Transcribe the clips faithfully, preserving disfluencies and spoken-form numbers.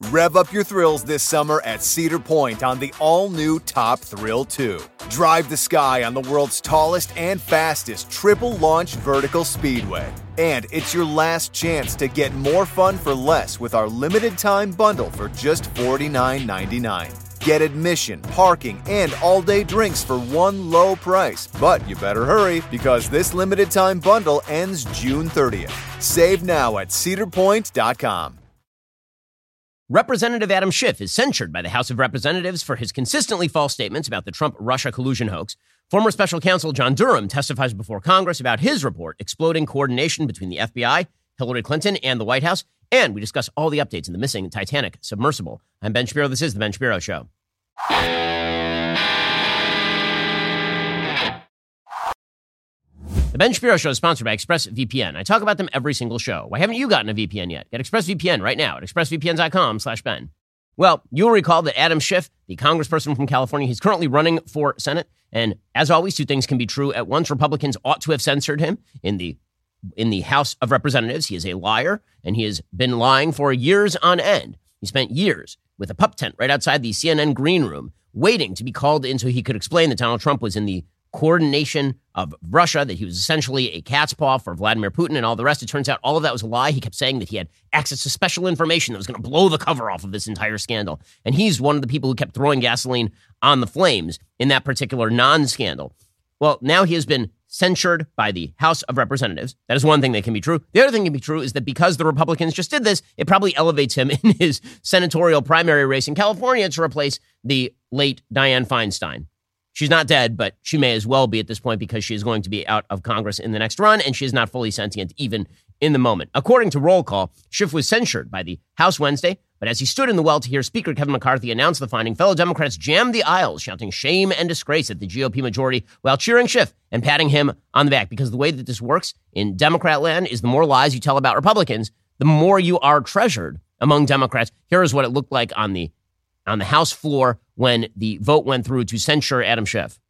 Rev up your thrills this summer at Cedar Point on the all-new Top Thrill two. Drive the sky on the world's tallest and fastest triple-launch vertical speedway. And it's your last chance to get more fun for less with our limited-time bundle for just forty-nine ninety-nine. Get admission, parking, and all-day drinks for one low price. But you better hurry, because this limited-time bundle ends June thirtieth. Save now at cedar point dot com. Representative Adam Schiff is censured by the House of Representatives for his consistently false statements about the Trump-Russia collusion hoax. Former special counsel John Durham testifies before Congress about his report exploding coordination between the F B I, Hillary Clinton, and the White House. And we discuss all the updates in the missing Titanic submersible. I'm Ben Shapiro. This is The Ben Shapiro Show. The Ben Shapiro Show is sponsored by ExpressVPN. I talk about them every single show. Why haven't you gotten a V P N yet? Get ExpressVPN right now at expressvpn.com slash Ben. Well, you'll recall that Adam Schiff, the congressperson from California, he's currently running for Senate. And as always, two things can be true at once. Republicans ought to have censored him in the in the House of Representatives. He is a liar, and he has been lying for years on end. He spent years with a pup tent right outside the C N N green room, waiting to be called in so he could explain that Donald Trump was in the coordination of Russia, that he was essentially a cat's paw for Vladimir Putin and all the rest. It turns out all of that was a lie. He kept saying that he had access to special information that was going to blow the cover off of this entire scandal. And he's one of the people who kept throwing gasoline on the flames in that particular non-scandal. Well, now he has been censured by the House of Representatives. That is one thing that can be true. The other thing that can be true is that because the Republicans just did this, it probably elevates him in his senatorial primary race in California to replace the late Dianne Feinstein. She's not dead, but she may as well be at this point because she is going to be out of Congress in the next run, and she is not fully sentient even in the moment. According to roll call, Schiff was censured by the House Wednesday, but as he stood in the well to hear Speaker Kevin McCarthy announce the finding, fellow Democrats jammed the aisles, shouting shame and disgrace at the G O P majority while cheering Schiff and patting him on the back. Because the way that this works in Democrat land is the more lies you tell about Republicans, the more you are treasured among Democrats. Here is what it looked like on the on the House floor when the vote went through to censure Adam Schiff.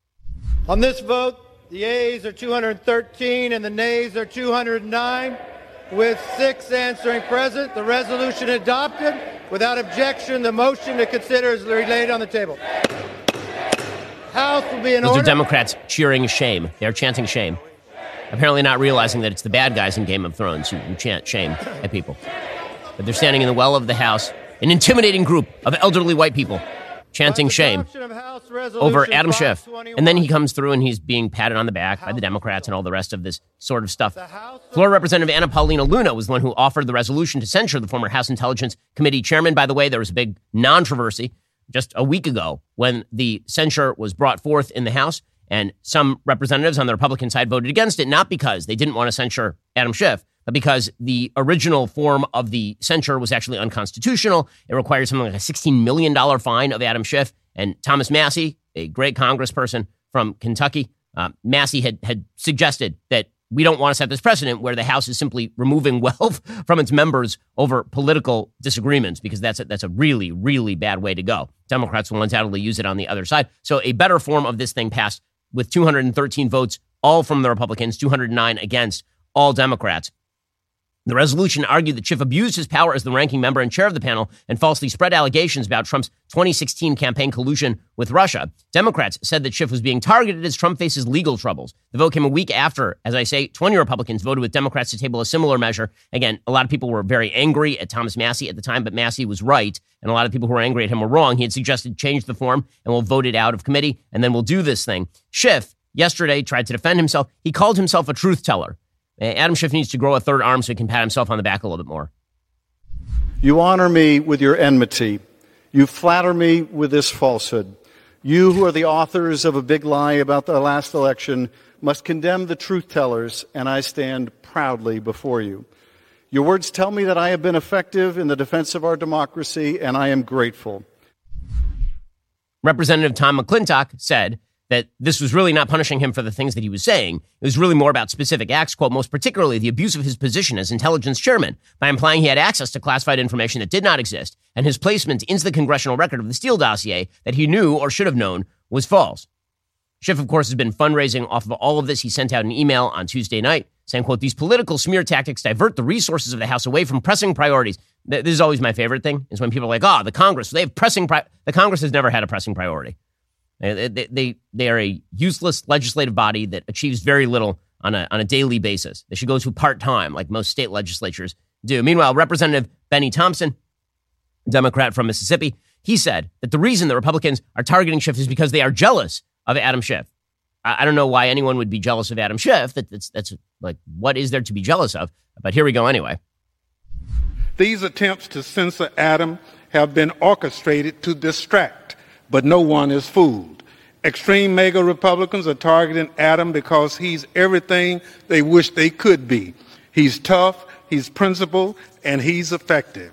On this vote, the yeas are two hundred thirteen and the nays are two hundred nine. With six answering present, the resolution adopted. Without objection, the motion to consider is laid on the table. House will be in Those order. are Democrats cheering shame. They're chanting shame. Apparently not realizing that it's the bad guys in Game of Thrones who, who chant shame at people. But they're standing in the well of the House, an intimidating group of elderly white people chanting shame over Adam Schiff. And then he comes through and he's being patted on the back by the Democrats and all the rest of this sort of stuff. Florida Representative Anna Paulina Luna was the one who offered the resolution to censure the former House Intelligence Committee chairman. By the way, there was a big controversy just a week ago when the censure was brought forth in the House, and some representatives on the Republican side voted against it, not because they didn't want to censure Adam Schiff, but because the original form of the censure was actually unconstitutional. It required something like a sixteen million dollars fine of Adam Schiff. And Thomas Massie, a great congressperson from Kentucky, uh, Massie had, had suggested that we don't want to set this precedent where the House is simply removing wealth from its members over political disagreements, because that's a, that's a really, really bad way to go. Democrats will undoubtedly use it on the other side. So a better form of this thing passed with two hundred thirteen votes, all from the Republicans, two hundred nine against, all Democrats. The resolution argued that Schiff abused his power as the ranking member and chair of the panel and falsely spread allegations about Trump's twenty sixteen campaign collusion with Russia. Democrats said that Schiff was being targeted as Trump faces legal troubles. The vote came a week after, as I say, twenty Republicans voted with Democrats to table a similar measure. Again, a lot of people were very angry at Thomas Massie at the time, but Massie was right, and a lot of people who were angry at him were wrong. He had suggested change the form, and we'll vote it out of committee, and then we'll do this thing. Schiff, yesterday, tried to defend himself. He called himself a truth teller. Adam Schiff needs to grow a third arm so he can pat himself on the back a little bit more. You honor me with your enmity. You flatter me with this falsehood. You who are the authors of a big lie about the last election must condemn the truth tellers, and I stand proudly before you. Your words tell me that I have been effective in the defense of our democracy, and I am grateful. Representative Tom McClintock said that this was really not punishing him for the things that he was saying. It was really more about specific acts, quote, most particularly the abuse of his position as intelligence chairman by implying he had access to classified information that did not exist, and his placement into the congressional record of the Steele dossier that he knew or should have known was false. Schiff, of course, has been fundraising off of all of this. He sent out an email on Tuesday night saying, quote, these political smear tactics divert the resources of the House away from pressing priorities. This is always my favorite thing, is when people are like, oh, the Congress, they have pressing, pri-. The Congress has never had a pressing priority. They, they, they are a useless legislative body that achieves very little on a, on a daily basis. They should go to part-time, like most state legislatures do. Meanwhile, Representative Benny Thompson, Democrat from Mississippi, he said that the reason the Republicans are targeting Schiff is because they are jealous of Adam Schiff. I don't know why anyone would be jealous of Adam Schiff. That, that's, that's like, what is there to be jealous of? But here we go anyway. These attempts to censor Adam have been orchestrated to distract, but no one is fooled. Extreme MAGA Republicans are targeting Adam because he's everything they wish they could be. He's tough, he's principled, and he's effective.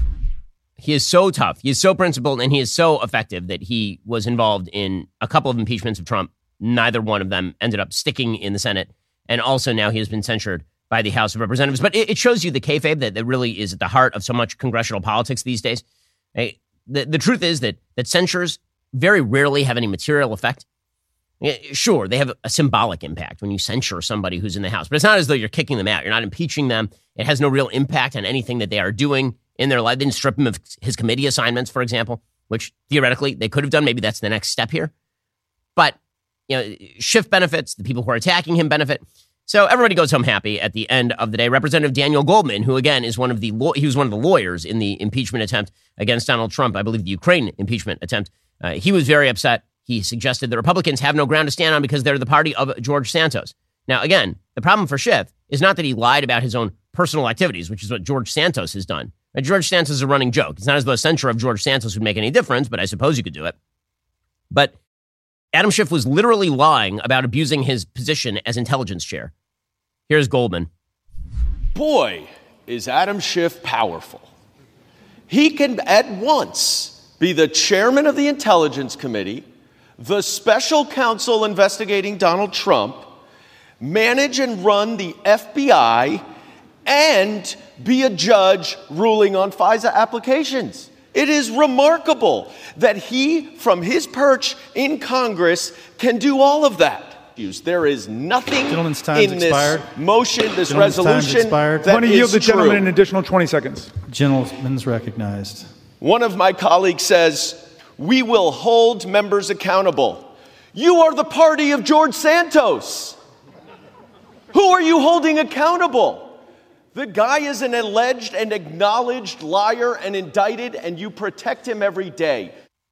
He is so tough, he is so principled, and he is so effective that he was involved in a couple of impeachments of Trump. Neither one of them ended up sticking in the Senate. And also now he has been censured by the House of Representatives. But it, it shows you the kayfabe that, that really is at the heart of so much congressional politics these days. Hey, the, the truth is that, that censures very rarely have any material effect. Sure, they have a symbolic impact when you censure somebody who's in the House. But it's not as though you're kicking them out. You're not impeaching them. It has no real impact on anything that they are doing in their life. They didn't strip him of his committee assignments, for example, which theoretically they could have done. Maybe that's the next step here. But you know, Schiff benefits, the people who are attacking him benefit. So everybody goes home happy at the end of the day. Representative Daniel Goldman, who again is one of the, he was one of the lawyers in the impeachment attempt against Donald Trump, I believe the Ukraine impeachment attempt. Uh, he was very upset. He suggested the Republicans have no ground to stand on because they're the party of George Santos. Now, again, the problem for Schiff is not that he lied about his own personal activities, which is what George Santos has done. Now, George Santos is a running joke. It's not as though a censure of George Santos would make any difference, but I suppose you could do it. But Adam Schiff was literally lying about abusing his position as intelligence chair. Here's Goldman. Boy, is Adam Schiff powerful. He can at once be the chairman of the Intelligence Committee, the special counsel investigating Donald Trump, manage and run the F B I, and be a judge ruling on FISA applications. It is remarkable that he, from his perch in Congress, can do all of that. There is nothing in this expired. motion, this Gentleman's resolution that I want to is yield the true. gentleman an additional twenty seconds. Gentleman's recognized. One of my colleagues says, we will hold members accountable. You are the party of George Santos. Who are you holding accountable? The guy is an alleged and acknowledged liar and indicted, and you protect him every day.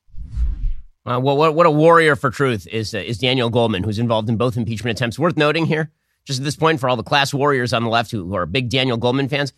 Uh, well, what, what a warrior for truth is uh, is Daniel Goldman, who's involved in both impeachment attempts. Worth noting here, just at this point, for all the class warriors on the left who, who are big Daniel Goldman fans,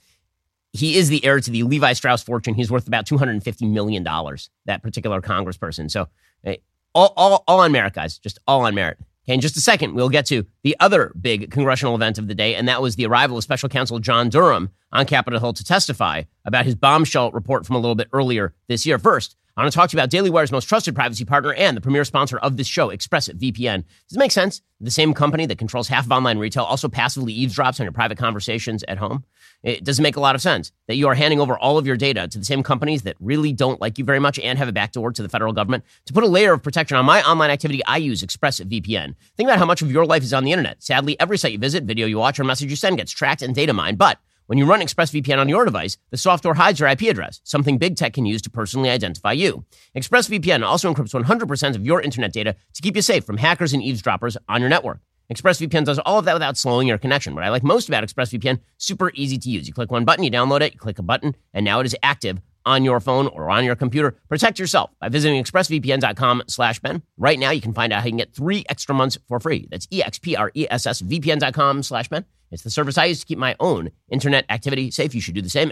he is the heir to the Levi Strauss fortune. He's worth about two hundred fifty million dollars, that particular congressperson. So uh, all, all, all on merit, guys, just all on merit. Okay, in just a second, we'll get to the other big congressional event of the day, and that was the arrival of Special Counsel John Durham on Capitol Hill to testify about his bombshell report from a little bit earlier this year. First, I want to talk to you about Daily Wire's most trusted privacy partner and the premier sponsor of this show, ExpressVPN. Does it make sense? The same company that controls half of online retail also passively eavesdrops on your private conversations at home. It doesn't make a lot of sense that you are handing over all of your data to the same companies that really don't like you very much and have a backdoor to the federal government. To put a layer of protection on my online activity, I use ExpressVPN. Think about how much of your life is on the internet. Sadly, every site you visit, video you watch, or message you send gets tracked and data mined. But when you run ExpressVPN on your device, the software hides your I P address, something big tech can use to personally identify you. ExpressVPN also encrypts one hundred percent of your internet data to keep you safe from hackers and eavesdroppers on your network. ExpressVPN does all of that without slowing your connection. What I like most about ExpressVPN, super easy to use. You click one button, you download it, you click a button, and now it is active on your phone or on your computer. Protect yourself by visiting expressvpn.com slash Ben. Right now, you can find out how you can get three extra months for free. That's E-X-P-R-E-S-S-V-P-N.com slash Ben. It's the service I use to keep my own internet activity safe. You should do the same.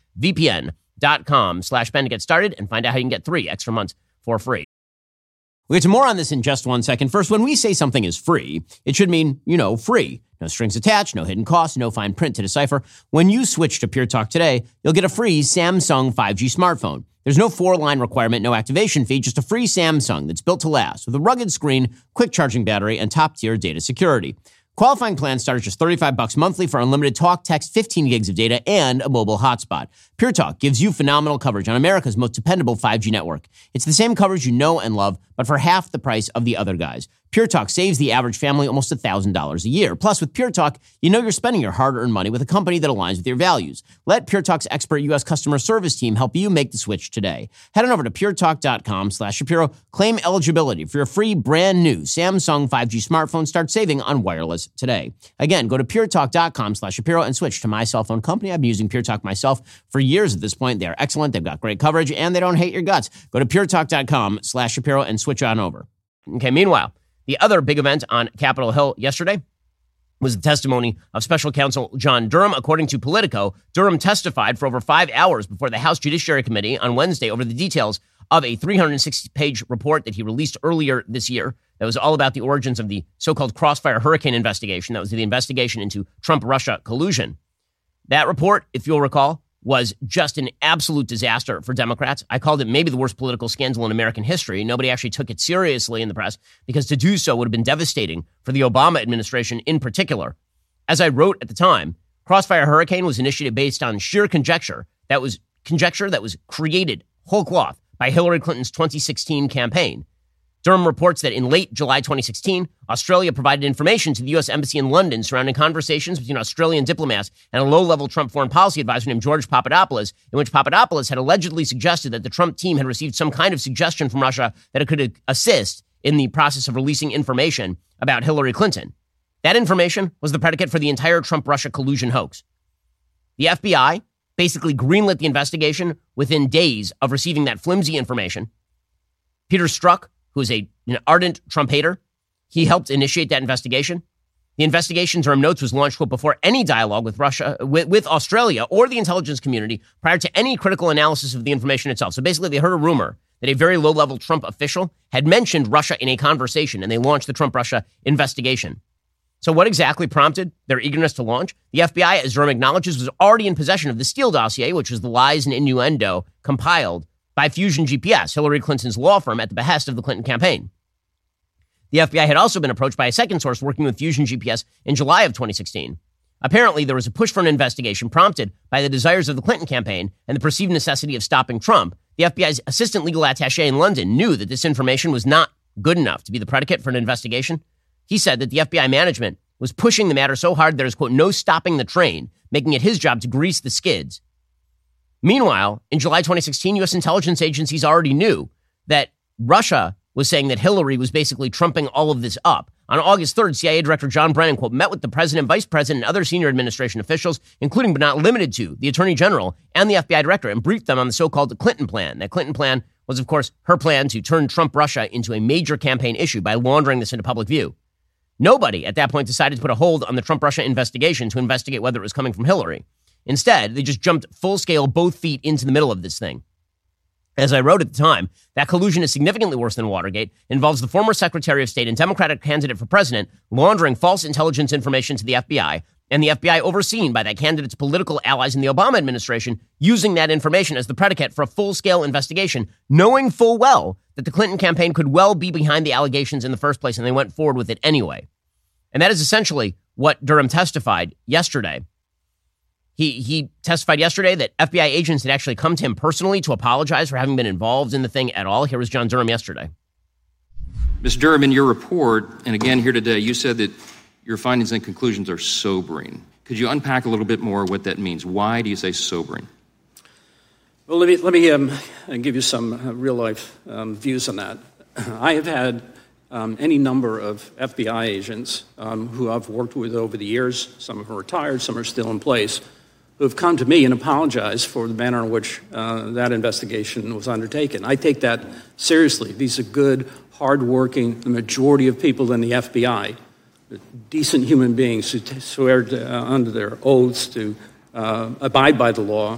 expressvpn.com slash Ben to get started and find out how you can get three extra months for free. We'll get to more on this in just one second. First, when we say something is free, it should mean, you know, free. No strings attached, no hidden costs, no fine print to decipher. When you switch to Pure Talk today, you'll get a free Samsung five G smartphone. There's no four-line requirement, no activation fee, just a free Samsung that's built to last with a rugged screen, quick charging battery, and top-tier data security. Qualifying plans start at just thirty-five bucks monthly for unlimited talk, text, fifteen gigs of data, and a mobile hotspot. Pure Talk gives you phenomenal coverage on America's most dependable five G network. It's the same coverage you know and love, but for half the price of the other guys. Pure Talk saves the average family almost one thousand dollars a year. Plus, with Pure Talk, you know you're spending your hard-earned money with a company that aligns with your values. Let Pure Talk's expert U S customer service team help you make the switch today. Head on over to puretalk.com slash Shapiro. Claim eligibility for your free brand new Samsung five G smartphone. Start saving on wireless today. Again, go to puretalk.com slash Shapiro and switch to my cell phone company. I've been using Pure Talk myself for years at this point. They are excellent. They've got great coverage, and they don't hate your guts. Go to puretalk.com slash Shapiro and switch on over. Okay, meanwhile, the other big event on Capitol Hill yesterday was the testimony of Special Counsel John Durham. According to Politico, Durham testified for over five hours before the House Judiciary Committee on Wednesday over the details of a three hundred sixty page report that he released earlier this year that was all about the origins of the so-called Crossfire Hurricane investigation. That was the investigation into Trump-Russia collusion. That report, if you'll recall, was just an absolute disaster for Democrats. I called it maybe the worst political scandal in American history. Nobody actually took it seriously in the press because to do so would have been devastating for the Obama administration in particular. As I wrote at the time, Crossfire Hurricane was initiated based on sheer conjecture that was conjecture that was created whole cloth by Hillary Clinton's twenty sixteen campaign. Durham reports that in late July twenty sixteen, Australia provided information to the U S Embassy in London surrounding conversations between Australian diplomats and a low-level Trump foreign policy advisor named George Papadopoulos, in which Papadopoulos had allegedly suggested that the Trump team had received some kind of suggestion from Russia that it could assist in the process of releasing information about Hillary Clinton. That information was the predicate for the entire Trump-Russia collusion hoax. The F B I basically greenlit the investigation within days of receiving that flimsy information. Peter Strzok, who is a, an ardent Trump hater, he helped initiate that investigation. The investigation, Durham notes, was launched quote, before any dialogue with Russia, with, with Australia or the intelligence community prior to any critical analysis of the information itself. So basically, they heard a rumor that a very low-level Trump official had mentioned Russia in a conversation, and they launched the Trump-Russia investigation. So what exactly prompted their eagerness to launch? The F B I, as Durham acknowledges, was already in possession of the Steele dossier, which was the lies and innuendo compiled by Fusion G P S, Hillary Clinton's law firm, at the behest of the Clinton campaign. The F B I had also been approached by a second source working with Fusion G P S in July of twenty sixteen. Apparently, there was a push for an investigation prompted by the desires of the Clinton campaign and the perceived necessity of stopping Trump. The F B I's assistant legal attaché in London knew that this information was not good enough to be the predicate for an investigation. He said that the F B I management was pushing the matter so hard there is, quote, no stopping the train, making it his job to grease the skids. Meanwhile, in July twenty sixteen, U S intelligence agencies already knew that Russia was saying that Hillary was basically trumping all of this up. On August third, C I A Director John Brennan, quote, met with the president, vice president, and other senior administration officials, including but not limited to the attorney general and the F B I director, and briefed them on the so-called Clinton plan. That Clinton plan was, of course, her plan to turn Trump-Russia into a major campaign issue by laundering this into public view. Nobody at that point decided to put a hold on the Trump-Russia investigation to investigate whether it was coming from Hillary. Instead, they just jumped full-scale, both feet into the middle of this thing. As I wrote at the time, that collusion is significantly worse than Watergate. It involves the former Secretary of State and Democratic candidate for president laundering false intelligence information to the F B I, and the F B I overseen by that candidate's political allies in the Obama administration using that information as the predicate for a full-scale investigation, knowing full well that the Clinton campaign could well be behind the allegations in the first place, and they went forward with it anyway. And that is essentially what Durham testified yesterday. He he testified yesterday that F B I agents had actually come to him personally to apologize for having been involved in the thing at all. Here was John Durham yesterday. Miz Durham, in your report, and again here today, you said that your findings and conclusions are sobering. Could you unpack a little bit more what that means? Why do you say sobering? Well, let me, let me um, give you some uh, real-life um, views on that. I have had um, any number of F B I agents um, who I've worked with over the years. Some of them are retired, some are still in place, who have come to me and apologized for the manner in which uh, that investigation was undertaken. I take that seriously. These are good, hardworking, the majority of people in the F B I, decent human beings who t- swear to, uh, under their oaths to uh, abide by the law.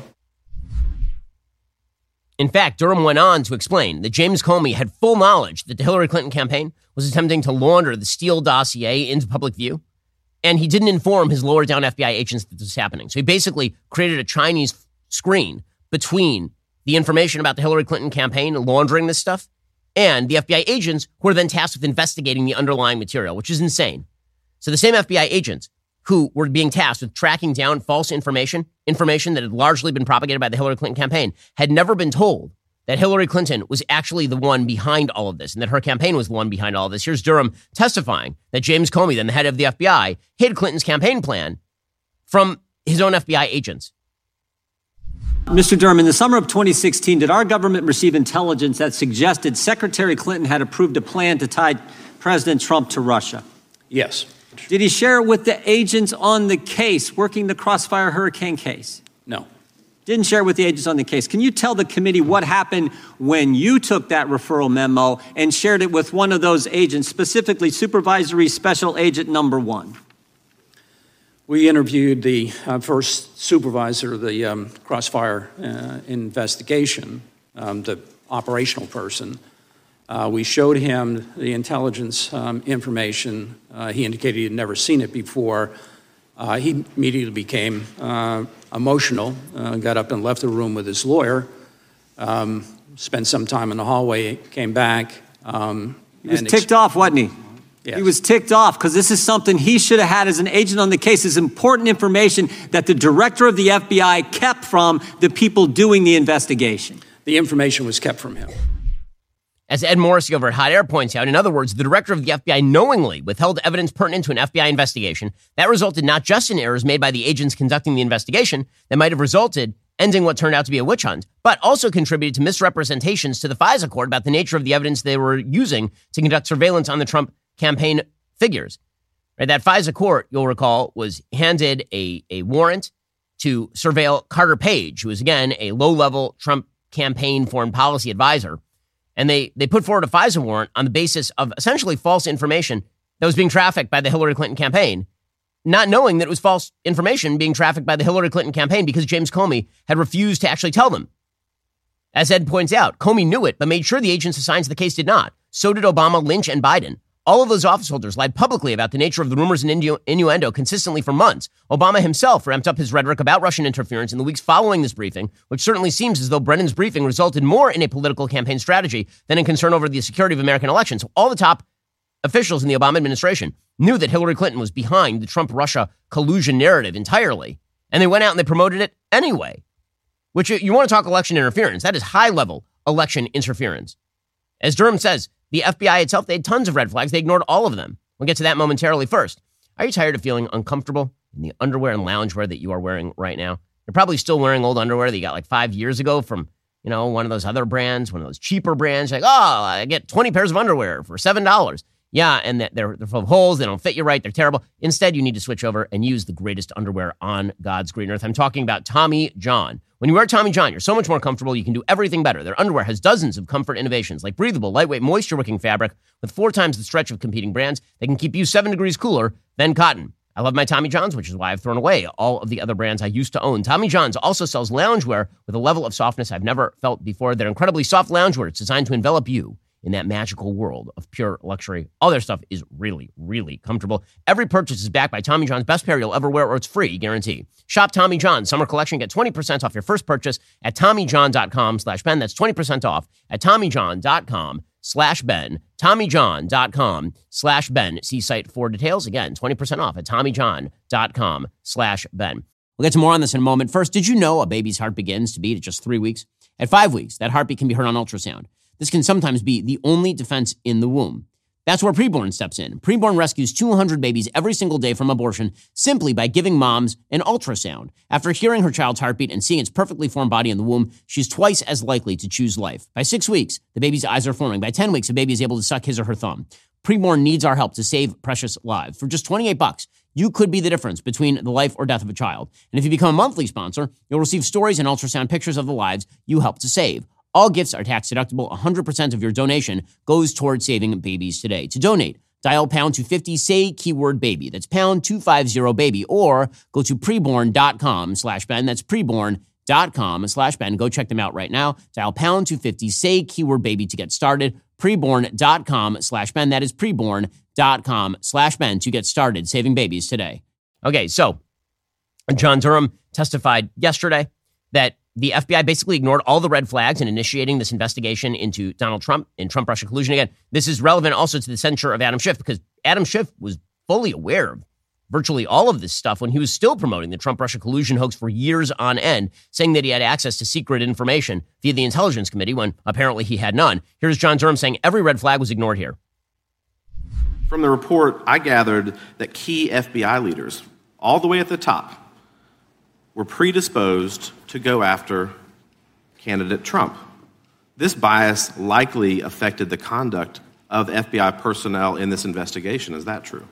In fact, Durham went on to explain that James Comey had full knowledge that the Hillary Clinton campaign was attempting to launder the Steele dossier into public view, and he didn't inform his lower-down F B I agents that this was happening. So he basically created a Chinese screen between the information about the Hillary Clinton campaign laundering this stuff and the F B I agents who were then tasked with investigating the underlying material, which is insane. So the same F B I agents who were being tasked with tracking down false information, information that had largely been propagated by the Hillary Clinton campaign, had never been told that Hillary Clinton was actually the one behind all of this and that her campaign was the one behind all of this. Here's Durham testifying that James Comey, then the head of the F B I, hid Clinton's campaign plan from his own F B I agents. Mister Durham, in the summer of twenty sixteen, did our government receive intelligence that suggested Secretary Clinton had approved a plan to tie President Trump to Russia? Yes. Did he share it with the agents on the case, working the Crossfire Hurricane case? No. Didn't share it with the agents on the case. Can you tell the committee what happened when you took that referral memo and shared it with one of those agents, specifically Supervisory Special Agent Number One? We interviewed the uh, first supervisor of the um, Crossfire uh, investigation, um, the operational person. Uh, we showed him the intelligence um, information. Uh, he indicated he had never seen it before. Uh, he immediately became uh, emotional, uh, got up and left the room with his lawyer, um, spent some time in the hallway, came back. Um, he was and ticked ex- off, wasn't he? Yes. He was ticked off because this is something he should have had as an agent on the case. This is important information that the director of the F B I kept from the people doing the investigation. The information was kept from him. As Ed Morrissey over at Hot Air points out, in other words, the director of the F B I knowingly withheld evidence pertinent to an F B I investigation. That resulted not just in errors made by the agents conducting the investigation that might have resulted ending what turned out to be a witch hunt, but also contributed to misrepresentations to the FISA court about the nature of the evidence they were using to conduct surveillance on the Trump campaign figures. Right, that FISA court, you'll recall, was handed a, a warrant to surveil Carter Page, who was, again, a low-level Trump campaign foreign policy advisor. And they, they put forward a FISA warrant on the basis of essentially false information that was being trafficked by the Hillary Clinton campaign, not knowing that it was false information being trafficked by the Hillary Clinton campaign because James Comey had refused to actually tell them. As Ed points out, Comey knew it, but made sure the agents assigned to the case did not. So did Obama, Lynch, and Biden. All of those office holders lied publicly about the nature of the rumors and innu- innuendo consistently for months. Obama himself ramped up his rhetoric about Russian interference in the weeks following this briefing, which certainly seems as though Brennan's briefing resulted more in a political campaign strategy than in concern over the security of American elections. So all the top officials in the Obama administration knew that Hillary Clinton was behind the Trump-Russia collusion narrative entirely, and they went out and they promoted it anyway. Which, you want to talk election interference, that is high-level election interference. As Durham says, the F B I itself, they had tons of red flags. They ignored all of them. We'll get to that momentarily. First, are you tired of feeling uncomfortable in the underwear and loungewear that you are wearing right now? You're probably still wearing old underwear that you got like five years ago from, you know, one of those other brands, one of those cheaper brands. You're like, oh, I get twenty pairs of underwear for seven dollars. Yeah, and they're, they're full of holes. They don't fit you right. They're terrible. Instead, you need to switch over and use the greatest underwear on God's green earth. I'm talking about Tommy John. When you wear Tommy John, you're so much more comfortable. You can do everything better. Their underwear has dozens of comfort innovations like breathable, lightweight, moisture-wicking fabric with four times the stretch of competing brands. They can keep you seven degrees cooler than cotton. I love my Tommy Johns, which is why I've thrown away all of the other brands I used to own. Tommy Johns also sells loungewear with a level of softness I've never felt before. They're incredibly soft loungewear. It's designed to envelop you in that magical world of pure luxury. All their stuff is really, really comfortable. Every purchase is backed by Tommy John's best pair you'll ever wear, or it's free, guarantee. Shop Tommy John's summer collection. Get twenty percent off your first purchase at TommyJohn.com slash Ben. That's twenty percent off at TommyJohn.com slash Ben. TommyJohn.com slash Ben. See site for details. Again, twenty percent off at TommyJohn.com slash Ben. We'll get to more on this in a moment. First, did you know a baby's heart begins to beat at just three weeks? At five weeks, that heartbeat can be heard on ultrasound. This can sometimes be the only defense in the womb. That's where Preborn steps in. Preborn rescues two hundred babies every single day from abortion simply by giving moms an ultrasound. After hearing her child's heartbeat and seeing its perfectly formed body in the womb, she's twice as likely to choose life. By six weeks, the baby's eyes are forming. By ten weeks, the baby is able to suck his or her thumb. Preborn needs our help to save precious lives. For just twenty-eight bucks, you could be the difference between the life or death of a child. And if you become a monthly sponsor, you'll receive stories and ultrasound pictures of the lives you help to save. All gifts are tax deductible. one hundred percent of your donation goes towards saving babies today. To donate, dial pound two fifty, say keyword baby. That's pound two fifty baby, or go to preborn.com slash Ben. That's preborn.com slash Ben. Go check them out right now. Dial pound two fifty, say keyword baby to get started. Preborn.com slash Ben. That is preborn.com slash Ben to get started saving babies today. Okay, so John Durham testified yesterday that the F B I basically ignored all the red flags in initiating this investigation into Donald Trump and Trump-Russia collusion. Again, this is relevant also to the censure of Adam Schiff, because Adam Schiff was fully aware of virtually all of this stuff when he was still promoting the Trump-Russia collusion hoax for years on end, saying that he had access to secret information via the Intelligence Committee when apparently he had none. Here's John Durham saying every red flag was ignored here. From the report, I gathered that key F B I leaders, all the way at the top, were predisposed to go after candidate Trump. This bias likely affected the conduct of F B I personnel in this investigation. Is that true?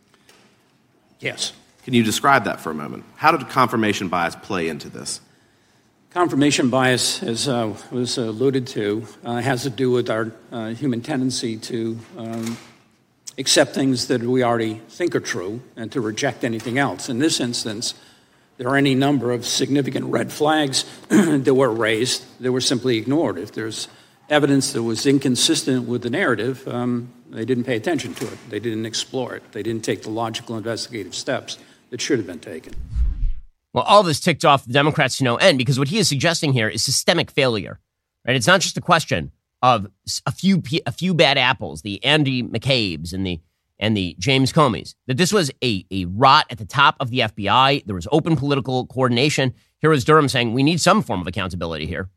Yes. Can you describe that for a moment? How did confirmation bias play into this? Confirmation bias, as uh, was alluded to, uh, has to do with our uh, human tendency to um, accept things that we already think are true and to reject anything else. In this instance, there are any number of significant red flags that were raised that were simply ignored. If there's evidence that was inconsistent with the narrative, um, they didn't pay attention to it. They didn't explore it. They didn't take the logical investigative steps that should have been taken. Well, all this ticked off the Democrats to no end because what he is suggesting here is systemic failure. Right? It's not just a question of a few a few bad apples, the Andy McCabe's and the and the James Comey's, that this was a, a rot at the top of the F B I. There was open political coordination. Here was Durham saying we need some form of accountability here.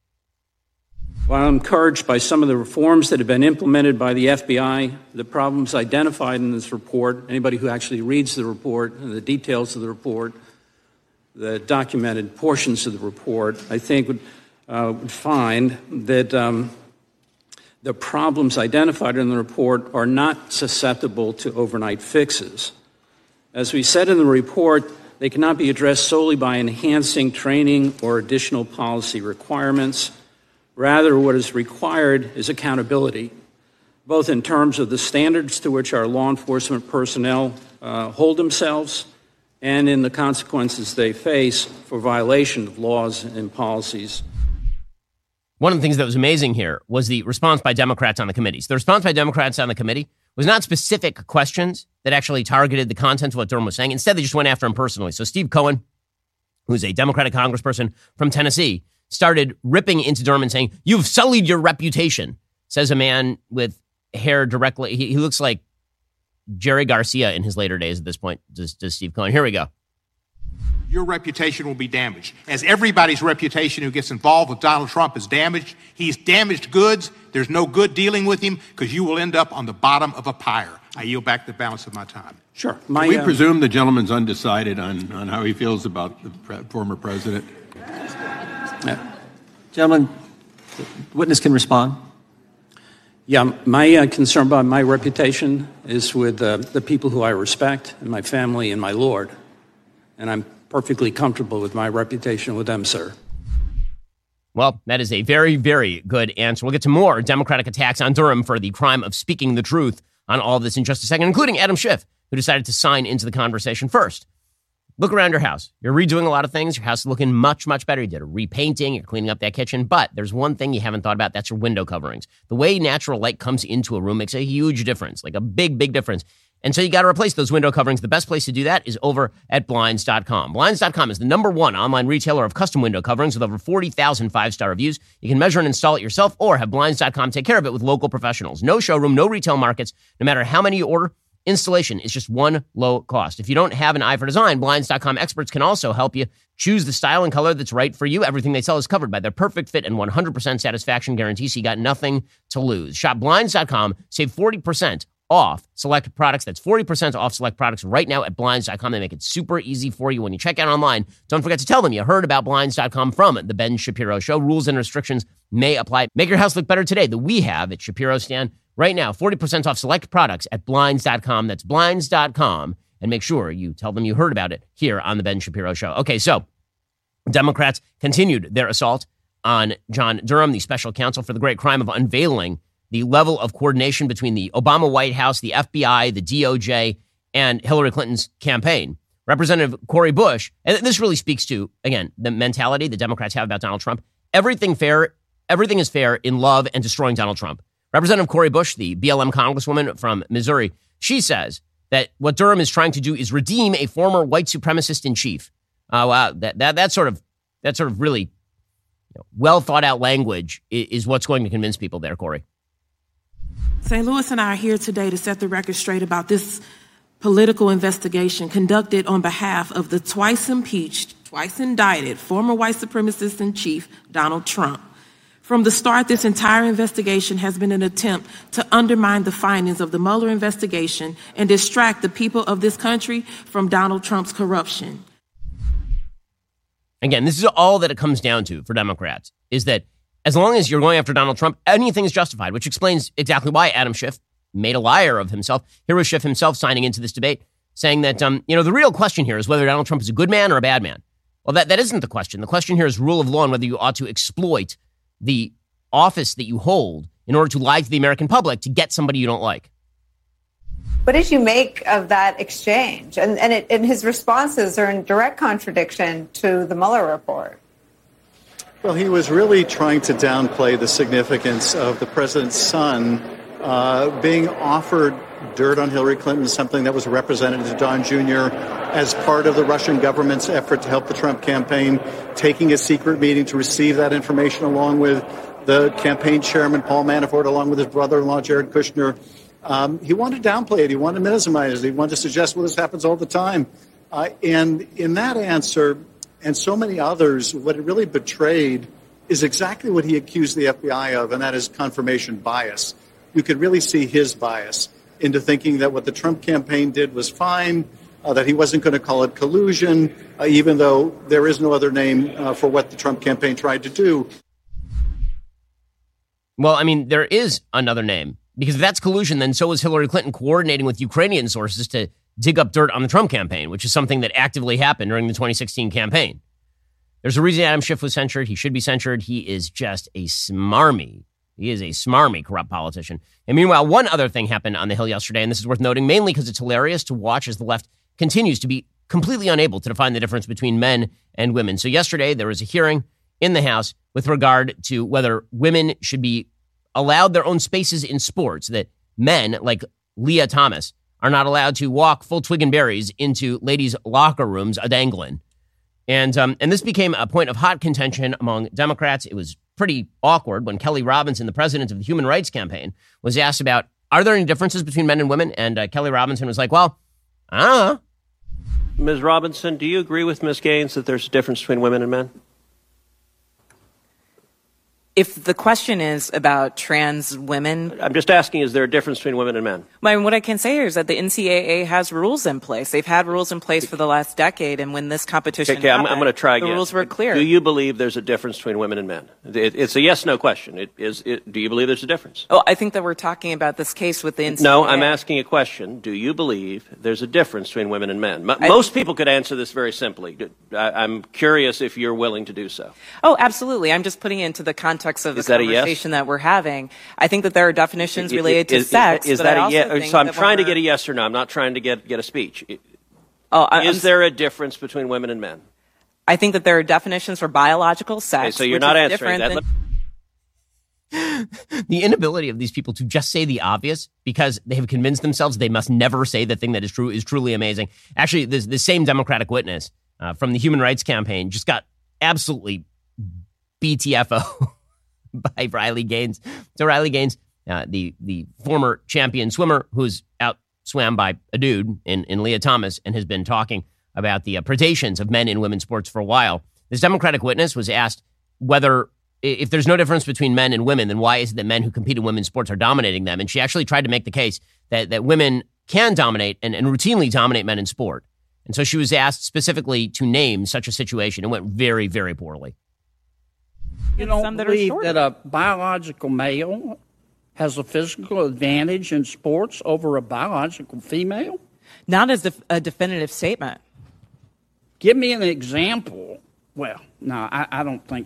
While I'm encouraged by some of the reforms that have been implemented by the F B I, the problems identified in this report, anybody who actually reads the report and the details of the report, the documented portions of the report, I think would, uh, would find that um, the problems identified in the report are not susceptible to overnight fixes. As we said in the report, they cannot be addressed solely by enhancing training or additional policy requirements. Rather, what is required is accountability, both in terms of the standards to which our law enforcement personnel uh, hold themselves and in the consequences they face for violation of laws and policies. One of the things that was amazing here was the response by Democrats on the committees. The response by Democrats on the committee was not specific questions that actually targeted the content of what Durham was saying. Instead, they just went after him personally. So Steve Cohen, who's a Democratic congressperson from Tennessee, started ripping into Durham and saying, "You've sullied your reputation," says a man with hair directly. He, he looks like Jerry Garcia in his later days at this point, does, does Steve Cohen. Here we go. Your reputation will be damaged, as everybody's reputation who gets involved with Donald Trump is damaged. He's damaged goods. There's no good dealing with him because you will end up on the bottom of a pyre. I yield back the balance of my time. Sure. My, Can we uh, presume the gentleman's undecided on, on how he feels about the pre- former president? Yeah. Gentlemen, the witness can respond. Yeah, my uh, concern about my reputation is with uh, the people who I respect and my family and my Lord. And I'm perfectly comfortable with my reputation with them, sir. Well, that is a very, very good answer. We'll get to more Democratic attacks on Durham for the crime of speaking the truth on all of this in just a second, including Adam Schiff, who decided to sign into the conversation first. Look around your house. You're redoing a lot of things. Your house is looking much, much better. You did a repainting. You're cleaning up that kitchen. But there's one thing you haven't thought about. That's your window coverings. The way natural light comes into a room makes a huge difference, like a big, big difference. And so you got to replace those window coverings. The best place to do that is over at Blinds dot com. Blinds dot com is the number one online retailer of custom window coverings with over forty thousand five-star reviews. You can measure and install it yourself or have Blinds dot com take care of it with local professionals. No showroom, no retail markets. No matter how many you order, installation is just one low cost. If you don't have an eye for design, Blinds dot com experts can also help you choose the style and color that's right for you. Everything they sell is covered by their perfect fit and one hundred percent satisfaction guarantee, so you got nothing to lose. Shop Blinds dot com, save forty percent off select products. That's forty percent off select products right now at Blinds dot com. They make it super easy for you when you check out online. Don't forget to tell them you heard about Blinds dot com from The Ben Shapiro Show. Rules and restrictions may apply. Make your house look better today. The We Have at Shapiro stand right now. forty percent off select products at Blinds dot com. That's Blinds dot com. And make sure you tell them you heard about it here on The Ben Shapiro Show. Okay, so Democrats continued their assault on John Durham, the special counsel for the great crime of unveiling the level of coordination between the Obama White House, the F B I, the D O J, and Hillary Clinton's campaign. Representative Cori Bush, and this really speaks to, again, the mentality the Democrats have about Donald Trump. Everything fair, everything is fair in love and destroying Donald Trump. Representative Cori Bush, the B L M congresswoman from Missouri, she says that what Durham is trying to do is redeem a former white supremacist in chief. Uh, wow, that that that sort of that sort of really you know, well thought out language is, is what's going to convince people there, Cori. Saint Louis and I are here today to set the record straight about this political investigation conducted on behalf of the twice impeached, twice indicted former white supremacist in chief, Donald Trump. From the start, this entire investigation has been an attempt to undermine the findings of the Mueller investigation and distract the people of this country from Donald Trump's corruption. Again, this is all that it comes down to for Democrats, is that as long as you're going after Donald Trump, anything is justified, which explains exactly why Adam Schiff made a liar of himself. Here was Schiff himself signing into this debate, saying that, um, you know, the real question here is whether Donald Trump is a good man or a bad man. Well, that, that isn't the question. The question here is rule of law and whether you ought to exploit the office that you hold in order to lie to the American public to get somebody you don't like. What did you make of that exchange? And, and, it, and his responses are in direct contradiction to the Mueller report. Well, he was really trying to downplay the significance of the president's son uh, being offered dirt on Hillary Clinton, something that was represented to Don Junior as part of the Russian government's effort to help the Trump campaign, taking a secret meeting to receive that information along with the campaign chairman, Paul Manafort, along with his brother-in-law, Jared Kushner. Um, he wanted to downplay it. He wanted to minimize it. He wanted to suggest, well, this happens all the time. Uh, and in that answer, and so many others, what it really betrayed is exactly what he accused the F B I of, and that is confirmation bias. You could really see his bias into thinking that what the Trump campaign did was fine, uh, that he wasn't going to call it collusion, uh, even though there is no other name uh, for what the Trump campaign tried to do. Well, I mean, there is another name, because if that's collusion, then so was Hillary Clinton coordinating with Ukrainian sources to dig up dirt on the Trump campaign, which is something that actively happened during the twenty sixteen campaign. There's a reason Adam Schiff was censured. He should be censured. He is just a smarmy. He is a smarmy, corrupt politician. And meanwhile, one other thing happened on the Hill yesterday, and this is worth noting, mainly because it's hilarious to watch as the left continues to be completely unable to define the difference between men and women. So yesterday, there was a hearing in the House with regard to whether women should be allowed their own spaces in sports, that men, like Leah Thomas, are not allowed to walk full twig and berries into ladies' locker rooms a-dangling. And um, and this became a point of hot contention among Democrats. It was pretty awkward when Kelly Robinson, the president of the Human Rights Campaign, was asked about, are there any differences between men and women? And uh, Kelly Robinson was like, well, I don't know. Miz Robinson, do you agree with Miz Gaines that there's a difference between women and men? If the question is about trans women... I'm just asking, is there a difference between women and men? I mean, what I can say here is that the N C double A has rules in place. They've had rules in place for the last decade, and when this competition okay, okay, happened, I'm, I'm going to try again. The rules were clear. Do you believe there's a difference between women and men? It, it's a yes-no question. It is. It, do you believe there's a difference? Oh, I think that we're talking about this case with the N C double A. No, I'm asking a question. Do you believe there's a difference between women and men? M- most people could answer this very simply. I, I'm curious if you're willing to do so. Oh, absolutely. I'm just putting it into the context of the is that conversation a yes? that we're having. I think that there are definitions related is, to sex. Is, is but that I a yes? So I'm trying to we're... get a yes or no. I'm not trying to get get a speech. Oh, I, is I'm... there a difference between women and men? I think that there are definitions for biological sex. Okay, so you're not answering that. Than... The inability of these people to just say the obvious because they have convinced themselves they must never say the thing that is true is truly amazing. Actually, this the same Democratic witness uh, from the Human Rights Campaign just got absolutely B T F O by Riley Gaines. So Riley Gaines, uh, the the former champion swimmer who's out swam by a dude in, in Leah Thomas and has been talking about the uh, predations of men in women's sports for a while. This Democratic witness was asked whether, if there's no difference between men and women, then why is it that men who compete in women's sports are dominating them? And she actually tried to make the case that, that women can dominate and, and routinely dominate men in sport. And so she was asked specifically to name such a situation. It went very, very poorly. You don't believe that a biological male has a physical advantage in sports over a biological female? Not as a definitive statement. Give me an example. Well, no, I, I don't think.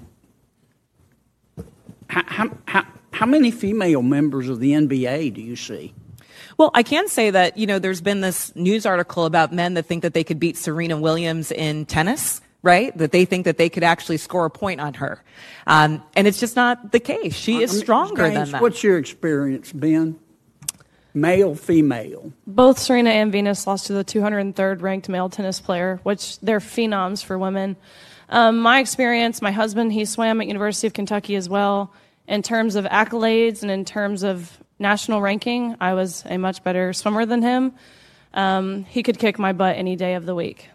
How, how, how, how many female members of the N B A do you see? Well, I can say that, you know, there's been this news article about men that think that they could beat Serena Williams in tennis, right? That they think that they could actually score a point on her. Um, and it's just not the case. She is stronger James, than that. What's your experience, Ben? Male, female? Both Serena and Venus lost to the two hundred third ranked male tennis player, which they're phenoms for women. Um, my experience, my husband, he swam at University of Kentucky as well. In terms of accolades and in terms of national ranking, I was a much better swimmer than him. Um, he could kick my butt any day of the week.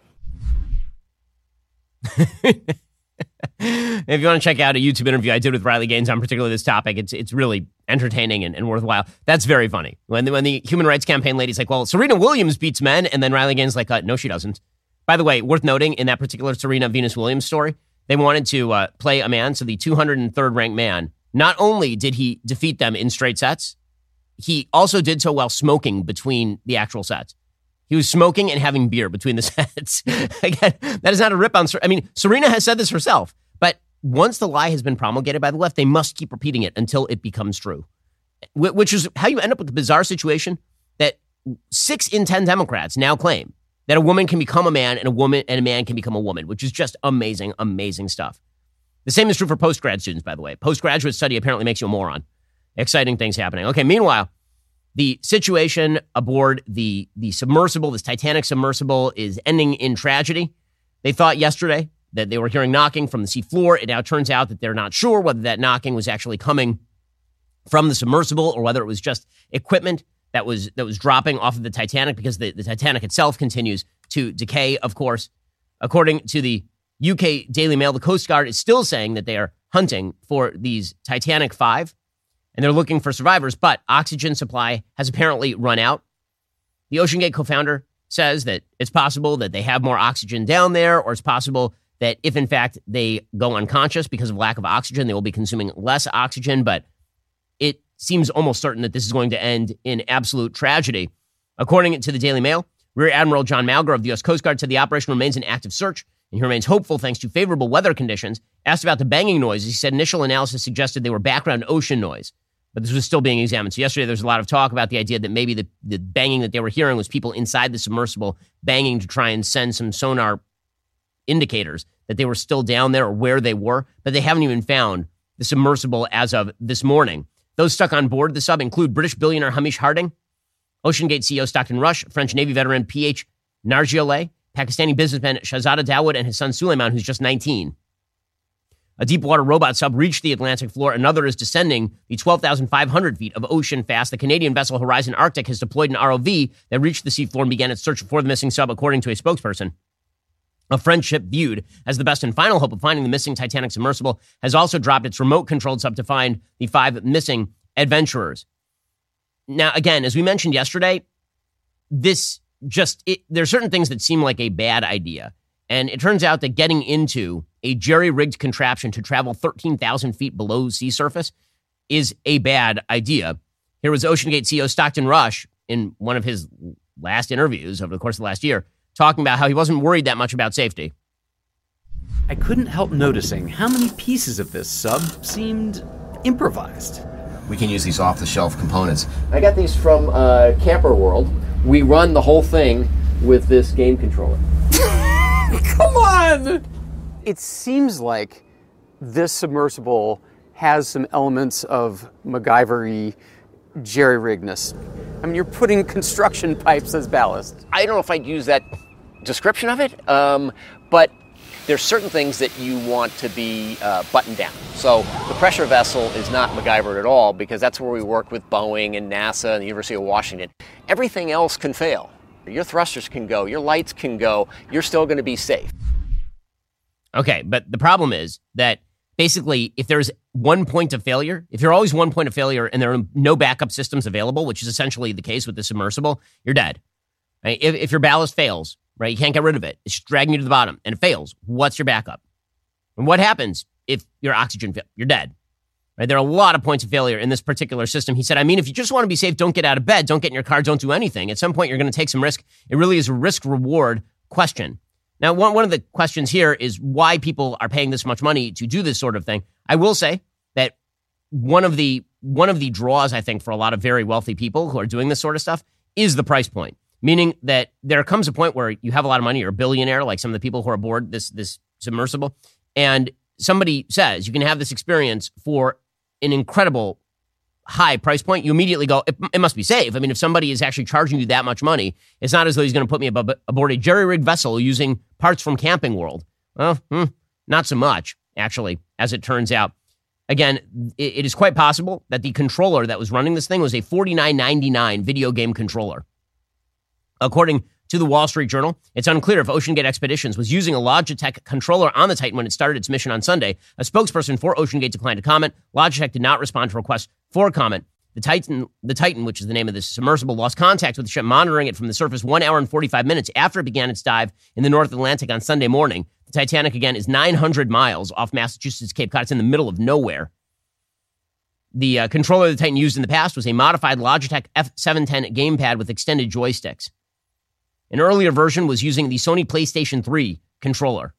If you want to check out a YouTube interview I did with Riley Gaines on particularly this topic, it's it's really entertaining and, and worthwhile. That's very funny. When the, when the Human Rights Campaign lady's like, well, Serena Williams beats men, and then Riley Gaines is like, uh, no, she doesn't. By the way, worth noting, in that particular Serena Venus Williams story, they wanted to uh, play a man, so the two hundred third ranked man, not only did he defeat them in straight sets, he also did so while smoking between the actual sets. He was smoking and having beer between the sets. Again, that is not a rip on... I mean, Serena has said this herself, but once the lie has been promulgated by the left, they must keep repeating it until it becomes true, which is how you end up with the bizarre situation that six in ten Democrats now claim that a woman can become a man and a woman and a man can become a woman, which is just amazing, amazing stuff. The same is true for postgrad students, by the way. Postgraduate study apparently makes you a moron. Exciting things happening. Okay, meanwhile, the situation aboard the, the submersible, this Titanic submersible, is ending in tragedy. They thought yesterday that they were hearing knocking from the sea floor. It now turns out that they're not sure whether that knocking was actually coming from the submersible or whether it was just equipment that was that was dropping off of the Titanic, because the, the Titanic itself continues to decay, of course. According to the U K Daily Mail, the Coast Guard is still saying that they are hunting for these Titanic five, and they're looking for survivors, but oxygen supply has apparently run out. The OceanGate co-founder says that it's possible that they have more oxygen down there, or it's possible that if, in fact, they go unconscious because of lack of oxygen, they will be consuming less oxygen, but it seems almost certain that this is going to end in absolute tragedy. According to the Daily Mail, Rear Admiral John Malgar of the U S Coast Guard said the operation remains in active search, and he remains hopeful thanks to favorable weather conditions. Asked about the banging noise, he said initial analysis suggested they were background ocean noise, but this was still being examined. So yesterday there was a lot of talk about the idea that maybe the, the banging that they were hearing was people inside the submersible banging to try and send some sonar indicators that they were still down there or where they were, but they haven't even found the submersible as of this morning. Those stuck on board the sub include British billionaire Hamish Harding, OceanGate C E O Stockton Rush, French Navy veteran P H Nargioleh, Pakistani businessman Shahzada Dawood, and his son Suleiman, who's just nineteen. A deep-water robot sub reached the Atlantic floor. Another is descending the twelve thousand five hundred feet of ocean fast. The Canadian vessel Horizon Arctic has deployed an R O V that reached the seafloor and began its search for the missing sub, according to a spokesperson. A French ship viewed as the best and final hope of finding the missing Titanic submersible has also dropped its remote-controlled sub to find the five missing adventurers. Now, again, as we mentioned yesterday, this just, it, there are certain things that seem like a bad idea. And it turns out that getting into a jerry-rigged contraption to travel thirteen thousand feet below sea surface is a bad idea. Here was OceanGate C E O Stockton Rush in one of his last interviews over the course of the last year, talking about how he wasn't worried that much about safety. I couldn't help noticing how many pieces of this sub seemed improvised. We can use these off-the-shelf components. I got these from uh, Camper World. We run the whole thing with this game controller. Come on! It seems like this submersible has some elements of MacGyver-y jerry-riggedness. I mean, you're putting construction pipes as ballast. I don't know if I'd use that description of it, um, but there's certain things that you want to be uh, buttoned down. So the pressure vessel is not MacGyver at all, because that's where we work with Boeing and NASA and the University of Washington. Everything else can fail. Your thrusters can go, your lights can go, you're still going to be safe. Okay, but the problem is that basically if there's one point of failure, if you're always one point of failure and there are no backup systems available, which is essentially the case with the submersible, you're dead. Right? If, if your ballast fails, right, you can't get rid of it. It's just dragging you to the bottom and it fails. What's your backup? And what happens if your oxygen fails? You're dead. Right? There are a lot of points of failure in this particular system. He said, I mean, if you just want to be safe, don't get out of bed, don't get in your car, don't do anything. At some point, you're going to take some risk. It really is a risk-reward question. Now, one, one of the questions here is why people are paying this much money to do this sort of thing. I will say that one of the one of the draws, I think, for a lot of very wealthy people who are doing this sort of stuff is the price point, meaning that there comes a point where you have a lot of money, you're a billionaire, like some of the people who are aboard this, this submersible, and somebody says you can have this experience for an incredible high price point. You immediately go, it, it must be safe. I mean, if somebody is actually charging you that much money, it's not as though he's going to put me ab- aboard a jerry-rigged vessel using parts from Camping World. Well, hmm, not so much, actually, as it turns out. Again, it, it is quite possible that the controller that was running this thing was a forty-nine ninety-nine video game controller. According to the Wall Street Journal, it's unclear if OceanGate Expeditions was using a Logitech controller on the Titan when it started its mission on Sunday. A spokesperson for OceanGate declined to comment. Logitech did not respond to requests for comment. The Titan, the Titan, which is the name of this submersible, lost contact with the ship monitoring it from the surface one hour and forty-five minutes after it began its dive in the North Atlantic on Sunday morning. The Titanic, again, is nine hundred miles off Massachusetts Cape Cod. It's in the middle of nowhere. The uh, controller the Titan used in the past was a modified Logitech F seven ten gamepad with extended joysticks. An earlier version was using the Sony PlayStation three controller.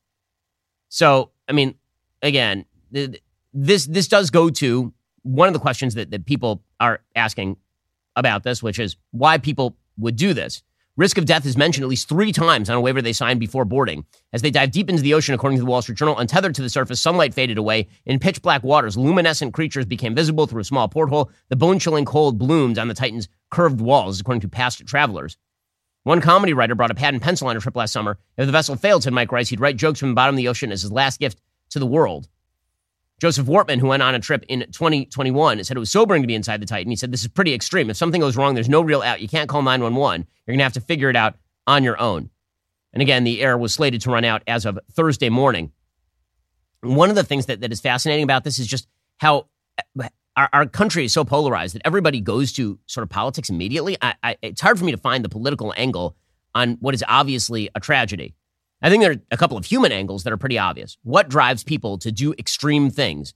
So, I mean, again, th- this this does go to one of the questions that, that people are asking about this, which is why people would do this. Risk of death is mentioned at least three times on a waiver they signed before boarding. As they dive deep into the ocean, according to the Wall Street Journal, untethered to the surface, sunlight faded away. In pitch black waters, luminescent creatures became visible through a small porthole. The bone-chilling cold bloomed on the Titan's curved walls, according to past travelers. One comedy writer brought a pad and pencil on a trip last summer. If the vessel failed, said Mike Rice, he'd write jokes from the bottom of the ocean as his last gift to the world. Joseph Wortman, who went on a trip in twenty twenty-one, said it was sobering to be inside the Titan. He said, this is pretty extreme. If something goes wrong, there's no real out. You can't call nine one one. You're going to have to figure it out on your own. And again, the air was slated to run out as of Thursday morning. One of the things that, that is fascinating about this is just how our, our country is so polarized that everybody goes to sort of politics immediately. I, I, it's hard for me to find the political angle on what is obviously a tragedy. I think there are a couple of human angles that are pretty obvious. What drives people to do extreme things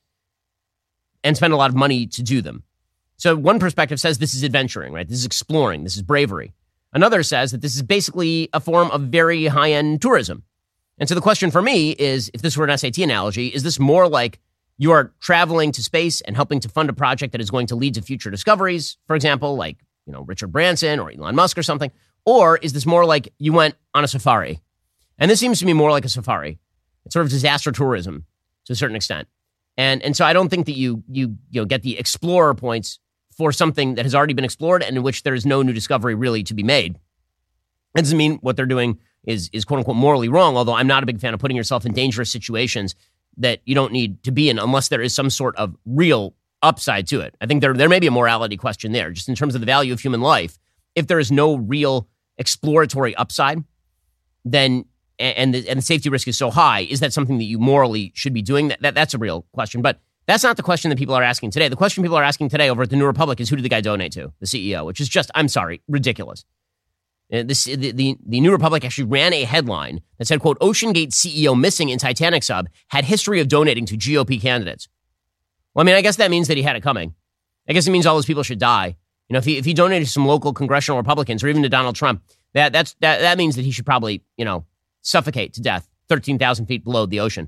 and spend a lot of money to do them? So one perspective says this is adventuring, right? This is exploring. This is bravery. Another says that this is basically a form of very high-end tourism. And so the question for me is, if this were an S A T analogy, is this more like you are traveling to space and helping to fund a project that is going to lead to future discoveries, for example, like, you know, Richard Branson or Elon Musk or something? Or is this more like you went on a safari? And this seems to me more like a safari. It's sort of disaster tourism to a certain extent. And and so I don't think that you you you know get the explorer points for something that has already been explored and in which there is no new discovery really to be made. That doesn't mean what they're doing is is quote unquote morally wrong, although I'm not a big fan of putting yourself in dangerous situations that you don't need to be in unless there is some sort of real upside to it. I think there there may be a morality question there, just in terms of the value of human life. If there is no real exploratory upside, then and the, and the safety risk is so high, is that something that you morally should be doing? That, that That's a real question. But that's not the question that people are asking today. The question people are asking today over at the New Republic is, who did the guy donate to? The C E O, which is just, I'm sorry, ridiculous. Uh, this, the, the, the New Republic actually ran a headline that said, quote, OceanGate C E O missing in Titanic sub had history of donating to G O P candidates. Well, I mean, I guess that means that he had it coming. I guess it means all those people should die. You know, if he, if he donated to some local congressional Republicans or even to Donald Trump, that, that's, that, that means that he should probably, you know, suffocate to death thirteen thousand feet below the ocean.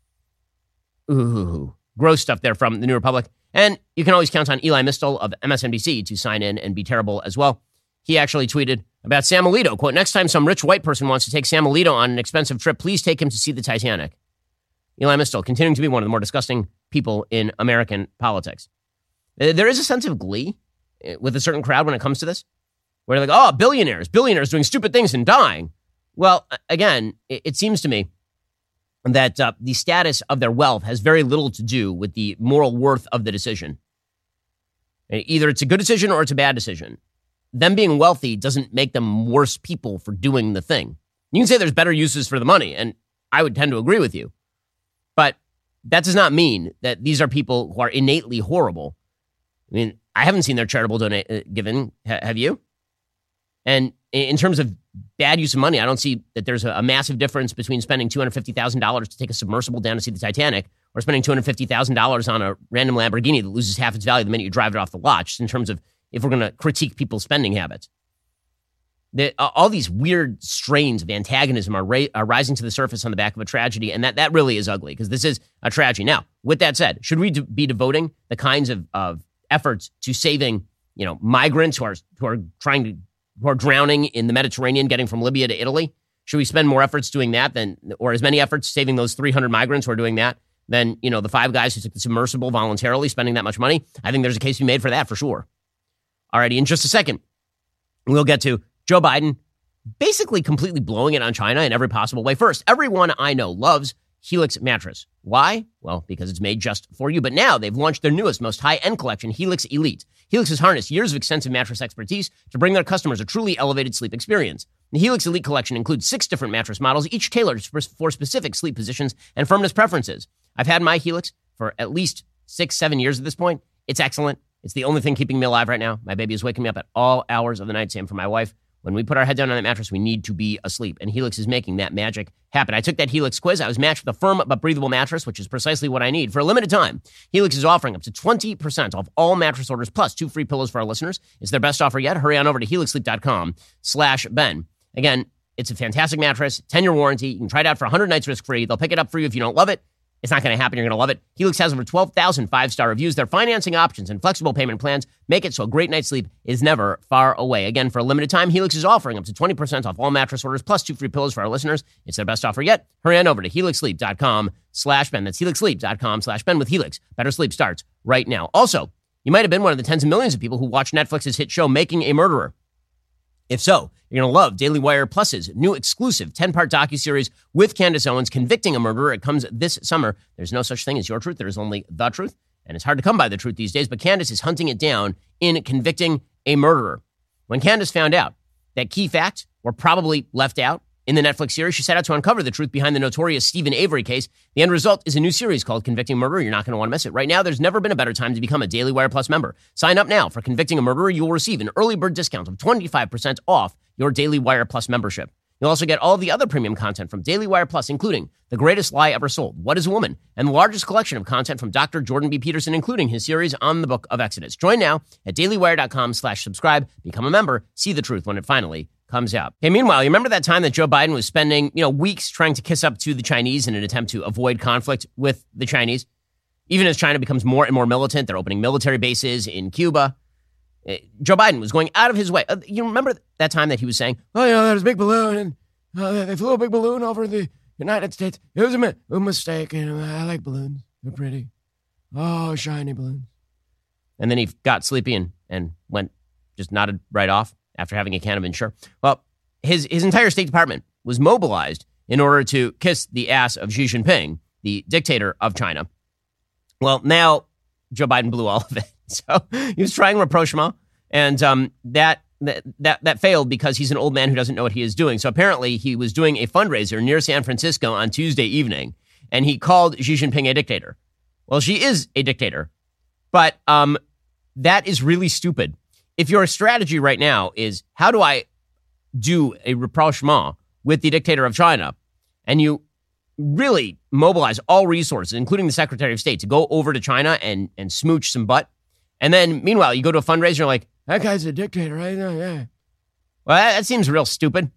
Ooh, gross stuff there from the New Republic. And you can always count on Eli Mistel of M S N B C to sign in and be terrible as well. He actually tweeted about Sam Alito, quote, next time some rich white person wants to take Sam Alito on an expensive trip, please take him to see the Titanic. Eli Mistel, continuing to be one of the more disgusting people in American politics. There is a sense of glee with a certain crowd when it comes to this, where they're like, oh, billionaires, billionaires doing stupid things and dying. Well, again, it seems to me that uh, the status of their wealth has very little to do with the moral worth of the decision. Either it's a good decision or it's a bad decision. Them being wealthy doesn't make them worse people for doing the thing. You can say there's better uses for the money, and I would tend to agree with you. But that does not mean that these are people who are innately horrible. I mean, I haven't seen their charitable donate uh, given. Ha- have you? And in terms of bad use of money, I don't see that there's a, a massive difference between spending two hundred fifty thousand dollars to take a submersible down to see the Titanic or spending two hundred fifty thousand dollars on a random Lamborghini that loses half its value the minute you drive it off the lot, just in terms of if we're going to critique people's spending habits. The, uh, all these weird strains of antagonism are, ra- are rising to the surface on the back of a tragedy, and that, that really is ugly because this is a tragedy. Now, with that said, should we de- be devoting the kinds of, of efforts to saving, you know, migrants who are who are trying to who are drowning in the Mediterranean, getting from Libya to Italy? Should we spend more efforts doing that than, or as many efforts saving those three hundred migrants who are doing that than, you know, the five guys who took the submersible voluntarily spending that much money? I think there's a case to be made for that for sure. Alrighty, in just a second, we'll get to Joe Biden basically completely blowing it on China in every possible way. First, everyone I know loves Helix mattress. Why? Well, because it's made just for you. But now they've launched their newest, most high-end collection, Helix Elite. Helix has harnessed years of extensive mattress expertise to bring their customers a truly elevated sleep experience. The Helix Elite collection includes six different mattress models, each tailored for specific sleep positions and firmness preferences. I've had my Helix for at least six, seven years at this point. It's excellent. It's the only thing keeping me alive right now. My baby is waking me up at all hours of the night. Same for my wife. When we put our head down on that mattress, we need to be asleep. And Helix is making that magic happen. I took that Helix quiz. I was matched with a firm but breathable mattress, which is precisely what I need. For a limited time, Helix is offering up to twenty percent off all mattress orders, plus two free pillows for our listeners. It's their best offer yet. Hurry on over to helixsleep.com slash Ben. Again, it's a fantastic mattress, ten-year warranty. You can try it out for one hundred nights risk-free. They'll pick it up for you if you don't love it. It's not going to happen. You're going to love it. Helix has over twelve thousand five-star reviews. Their financing options and flexible payment plans make it so a great night's sleep is never far away. Again, for a limited time, Helix is offering up to twenty percent off all mattress orders, plus two free pillows for our listeners. It's their best offer yet. Hurry on over to helixsleep.com slash Ben. That's helixsleep.com slash Ben with Helix. Better sleep starts right now. Also, you might have been one of the tens of millions of people who watched Netflix's hit show Making a Murderer. If so, you're going to love Daily Wire Plus's new exclusive ten-part docuseries with Candace Owens, Convicting a Murderer. It comes this summer. There's no such thing as your truth. There is only the truth. And it's hard to come by the truth these days, but Candace is hunting it down in Convicting a Murderer. When Candace found out that key facts were probably left out in the Netflix series, she set out to uncover the truth behind the notorious Stephen Avery case. The end result is a new series called Convicting a Murderer. You're not going to want to miss it. Right now, there's never been a better time to become a Daily Wire Plus member. Sign up now for Convicting a Murderer. You will receive an early bird discount of twenty-five percent off your Daily Wire Plus membership. You'll also get all the other premium content from Daily Wire Plus, including The Greatest Lie Ever Sold, What is a Woman, and the largest collection of content from Doctor Jordan B. Peterson, including his series on the Book of Exodus. Join now at dailywire.com slash subscribe. Become a member. See the truth when it finally comes out. Okay, meanwhile, you remember that time that Joe Biden was spending, you know, weeks trying to kiss up to the Chinese in an attempt to avoid conflict with the Chinese? Even as China becomes more and more militant, they're opening military bases in Cuba. Joe Biden was going out of his way. Uh, you remember that time that he was saying, oh, you know, there's a big balloon, and uh, they flew a big balloon over the United States. It was a, mi- a mistake, and I like balloons. They're pretty. Oh, shiny balloons. And then he got sleepy and, and went, just nodded right off after having a can of Ensure. Well, his, his entire State Department was mobilized in order to kiss the ass of Xi Jinping, the dictator of China. Well, now Joe Biden blew all of it. So he was trying rapprochement, and um, that, that that that failed because he's an old man who doesn't know what he is doing. So apparently he was doing a fundraiser near San Francisco on Tuesday evening, and he called Xi Jinping a dictator. Well, she is a dictator, but um, that is really stupid. If your strategy right now is, how do I do a rapprochement with the dictator of China, and you really mobilize all resources, including the Secretary of State, to go over to China and, and smooch some butt, and then, meanwhile, you go to a fundraiser and you're like, that guy's a dictator, right? Yeah. Well, that, that seems real stupid.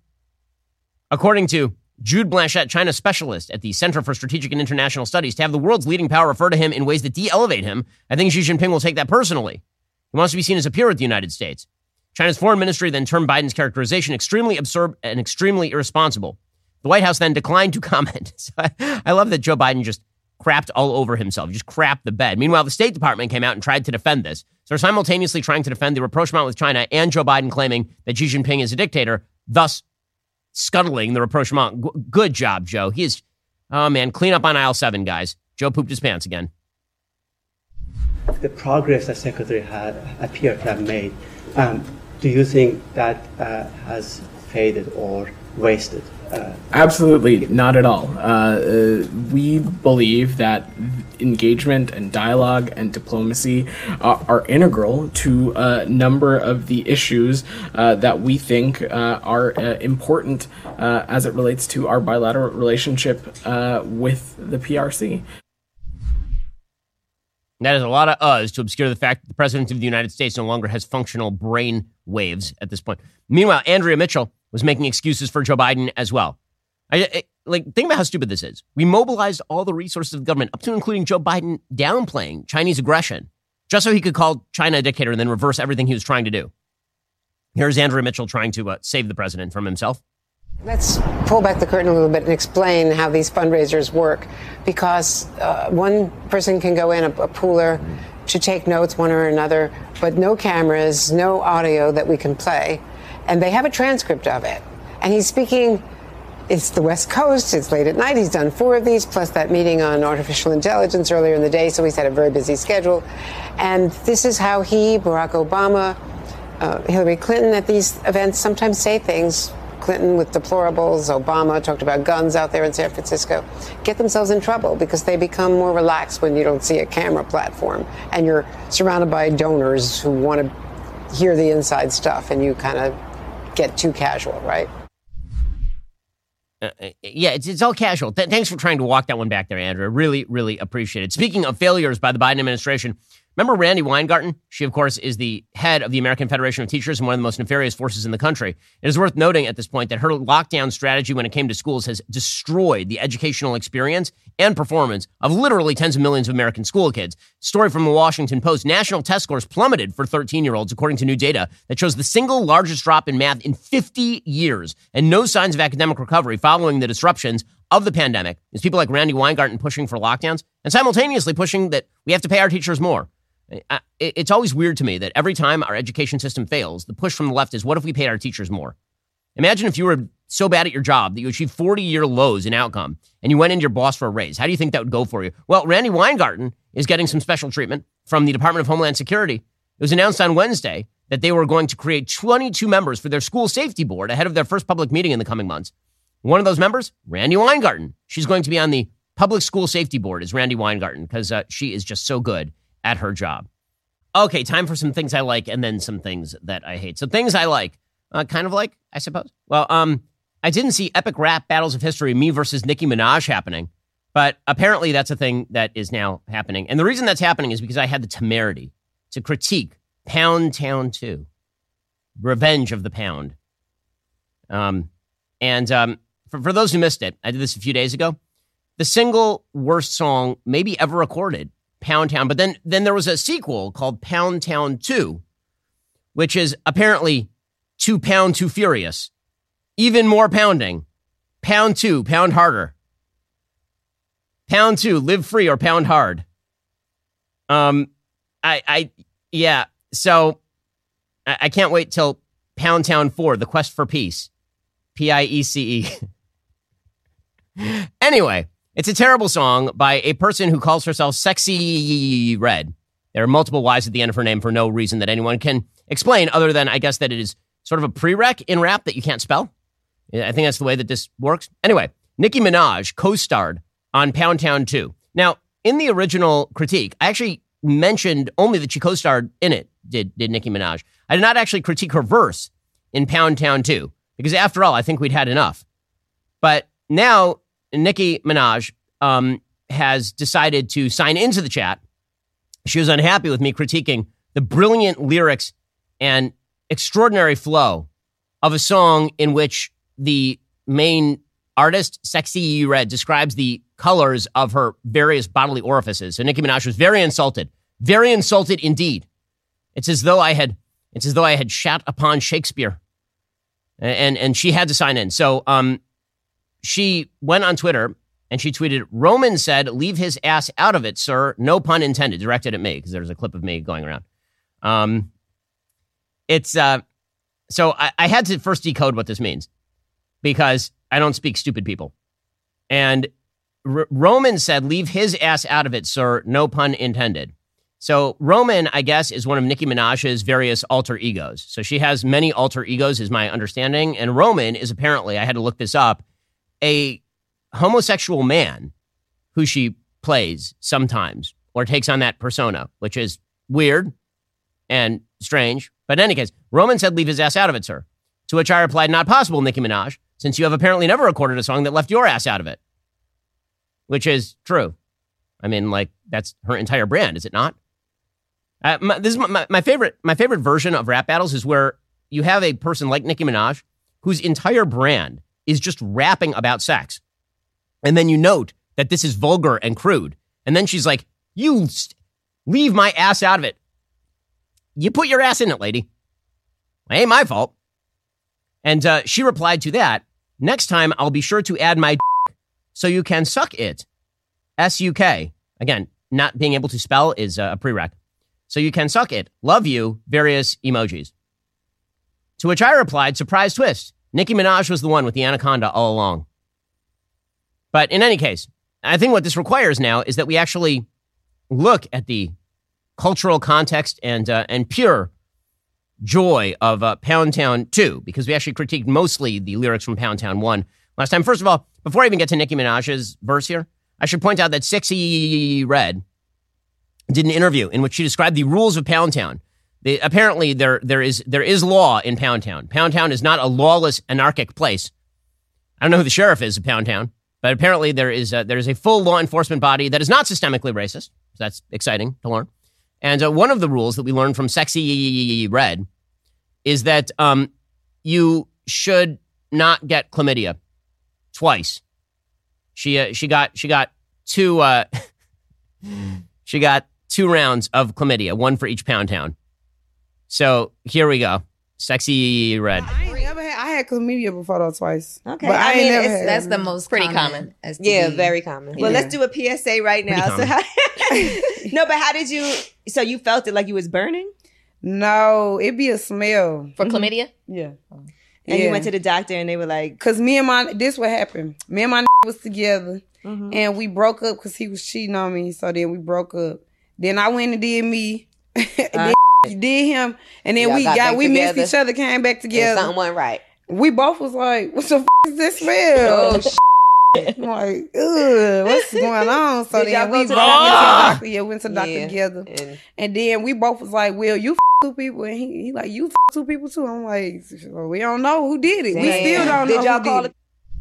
According to Jude Blanchette, China specialist at the Center for Strategic and International Studies, to have the world's leading power refer to him in ways that de-elevate him, I think Xi Jinping will take that personally. He wants to be seen as a peer with the United States. China's foreign ministry then termed Biden's characterization extremely absurd and extremely irresponsible. The White House then declined to comment. So I, I love that Joe Biden just crapped all over himself, just crapped the bed. Meanwhile, the State Department came out and tried to defend this. So they're simultaneously trying to defend the rapprochement with China and Joe Biden claiming that Xi Jinping is a dictator, thus scuttling the rapprochement. G- good job, Joe. He is, oh man, clean up on aisle seven, guys. Joe pooped his pants again. The progress that Secretary had appeared to have made, um, do you think that uh, has faded or wasted? Uh, Absolutely not at all. Uh, uh, we believe that engagement and dialogue and diplomacy uh, are integral to a number of the issues uh, that we think uh, are uh, important uh, as it relates to our bilateral relationship uh, with the P R C. That is a lot of uhs to obscure the fact that the President of the United States no longer has functional brain waves at this point. Meanwhile, Andrea Mitchell was making excuses for Joe Biden as well. I, I, like, think about how stupid this is. We mobilized all the resources of the government, up to including Joe Biden downplaying Chinese aggression, just so he could call China a dictator and then reverse everything he was trying to do. Here's Andrea Mitchell trying to uh, save the president from himself. Let's pull back the curtain a little bit and explain how these fundraisers work, because uh, one person can go in, a, a pooler, to take notes, one or another, but no cameras, no audio that we can play. And they have a transcript of it. And he's speaking It's the West Coast. It's late at night. He's done four of these, plus that meeting on artificial intelligence earlier in the day. So he's had a very busy schedule. And this is how he, Barack Obama, uh, Hillary Clinton at these events sometimes say things. Clinton with deplorables, Obama talked about guns out there in San Francisco, get themselves in trouble because they become more relaxed when you don't see a camera platform and you're surrounded by donors who want to hear the inside stuff and you kind of get too casual, right? Uh, yeah, it's, it's all casual. Th- thanks for trying to walk that one back there, Andrew. I really, really appreciate it. Speaking of failures by the Biden administration, remember Randi Weingarten? She, of course, is the head of the American Federation of Teachers and one of the most nefarious forces in the country. It is worth noting at this point that her lockdown strategy when it came to schools has destroyed the educational experience and performance of literally tens of millions of American school kids. Story from the Washington Post. National test scores plummeted for thirteen-year-olds, according to new data that shows the single largest drop in math in fifty years and no signs of academic recovery following the disruptions of the pandemic. It's people like Randi Weingarten pushing for lockdowns and simultaneously pushing that we have to pay our teachers more. It's always weird to me that every time our education system fails, the push from the left is, what if we paid our teachers more? Imagine if you were so bad at your job that you achieved forty-year lows in outcome and you went into your boss for a raise. How do you think that would go for you? Well, Randi Weingarten is getting some special treatment from the Department of Homeland Security. It was announced on Wednesday that they were going to create twenty-two members for their school safety board ahead of their first public meeting in the coming months. One of those members, Randi Weingarten. She's going to be on the public school safety board is Randi Weingarten because uh, she is just so good at her job. Okay, time for some things I like and then some things that I hate. So things I like, uh, kind of like, I suppose. Well, um, I didn't see epic rap battles of history, me versus Nicki Minaj happening, but apparently that's a thing that is now happening. And the reason that's happening is because I had the temerity to critique Pound Town two, Revenge of the Pound. Um, and um, for, for those who missed it, I did this a few days ago. The single worst song maybe ever recorded, Pound Town. But then, then there was a sequel called Pound Town two, which is apparently Two Pound Too Furious. Even more pounding. Pound two, pound harder. Pound two, live free or pound hard. Um, I, I, yeah. So I, I can't wait till Pound Town four, The Quest for Peace. P I E C E. Anyway. It's a terrible song by a person who calls herself Sexy Red. There are multiple Y's at the end of her name for no reason that anyone can explain other than, I guess, that it is sort of a prereq in rap that you can't spell. I think that's the way that this works. Anyway, Nicki Minaj co-starred on Pound Town two. Now, in the original critique, I actually mentioned only that she co-starred in it, did, did Nicki Minaj. I did not actually critique her verse in Pound Town two, because after all, I think we'd had enough. But now Nicki Minaj um, has decided to sign into the chat. She was unhappy with me critiquing the brilliant lyrics and extraordinary flow of a song in which the main artist, Sexy Red, describes the colors of her various bodily orifices. So Nicki Minaj was very insulted, very insulted indeed. It's as though I had, it's as though I had shat upon Shakespeare, and and she had to sign in. So um. She went on Twitter and she tweeted, Roman said, leave his ass out of it, sir. No pun intended, directed at me, because there's a clip of me going around. Um, it's uh, so I, I had to first decode what this means because I don't speak stupid people. And R- Roman said, leave his ass out of it, sir. No pun intended. So Roman, I guess, is one of Nicki Minaj's various alter egos. So she has many alter egos, is my understanding. And Roman is apparently, I had to look this up, a homosexual man who she plays sometimes or takes on that persona, which is weird and strange. But in any case, Roman said, leave his ass out of it, sir. To which I replied, not possible, Nicki Minaj, since you have apparently never recorded a song that left your ass out of it. Which is true. I mean, like, that's her entire brand, is it not? Uh, my, this is my, my favorite. My favorite version of rap battles is where you have a person like Nicki Minaj whose entire brand is just rapping about sex. And then you note that this is vulgar and crude. And then she's like, you st- leave my ass out of it. You put your ass in it, lady. It ain't my fault. And uh, she replied to that, next time I'll be sure to add my d- so you can suck it. S U K. Again, not being able to spell is uh, a prereq. So you can suck it. Love you. Various emojis. To which I replied, surprise twist. Nicki Minaj was the one with the anaconda all along. But in any case, I think what this requires now is that we actually look at the cultural context and uh, and pure joy of uh, Pound Town two, because we actually critiqued mostly the lyrics from Pound Town one last time. First of all, before I even get to Nicki Minaj's verse here, I should point out that Sexy Red did an interview in which she described the rules of Pound Town. They, apparently, there there is there is law in Pound Town. Pound Town is not a lawless, anarchic place. I don't know who the sheriff is of Pound Town, but apparently there is a, there is a full law enforcement body that is not systemically racist. So that's exciting to learn. And uh, one of the rules that we learned from Sexy Red is that um, you should not get chlamydia twice. She uh, she got she got two uh, she got two rounds of chlamydia, one for each Pound Town. So here we go. Sexy Red. I ain't never had, I had chlamydia before though twice. Okay, but I, I, mean ain't never it's, had that's chlamydia. the most Pretty common. common. S T D. Yeah, very common. Well, Yeah. let's do a P S A right now. So how, no, but how did you? So you felt it like you was burning? No, it be a smell For chlamydia? Yeah. And Yeah. you went to the doctor and they were like, Cause me and my this what happened. Me and my was together, Mhm. and we broke up because he was cheating on me. So then we broke up. Then I went and did me. then did him, and then Y'all we got got, back we missed together. each other, came back together. And something went right. We both was like, "What the f- is this smell?" Oh, I'm like, ugh, what's going on? So Did y'all then go we to the both went to the doctor? doctor. Yeah, we went to the doctor Yeah. together. And- And then we both was like, well, you f- two people. And he, he like, you f- two people too. I'm like, well, we don't know who did it. We Damn. still don't know Did y'all who call did it?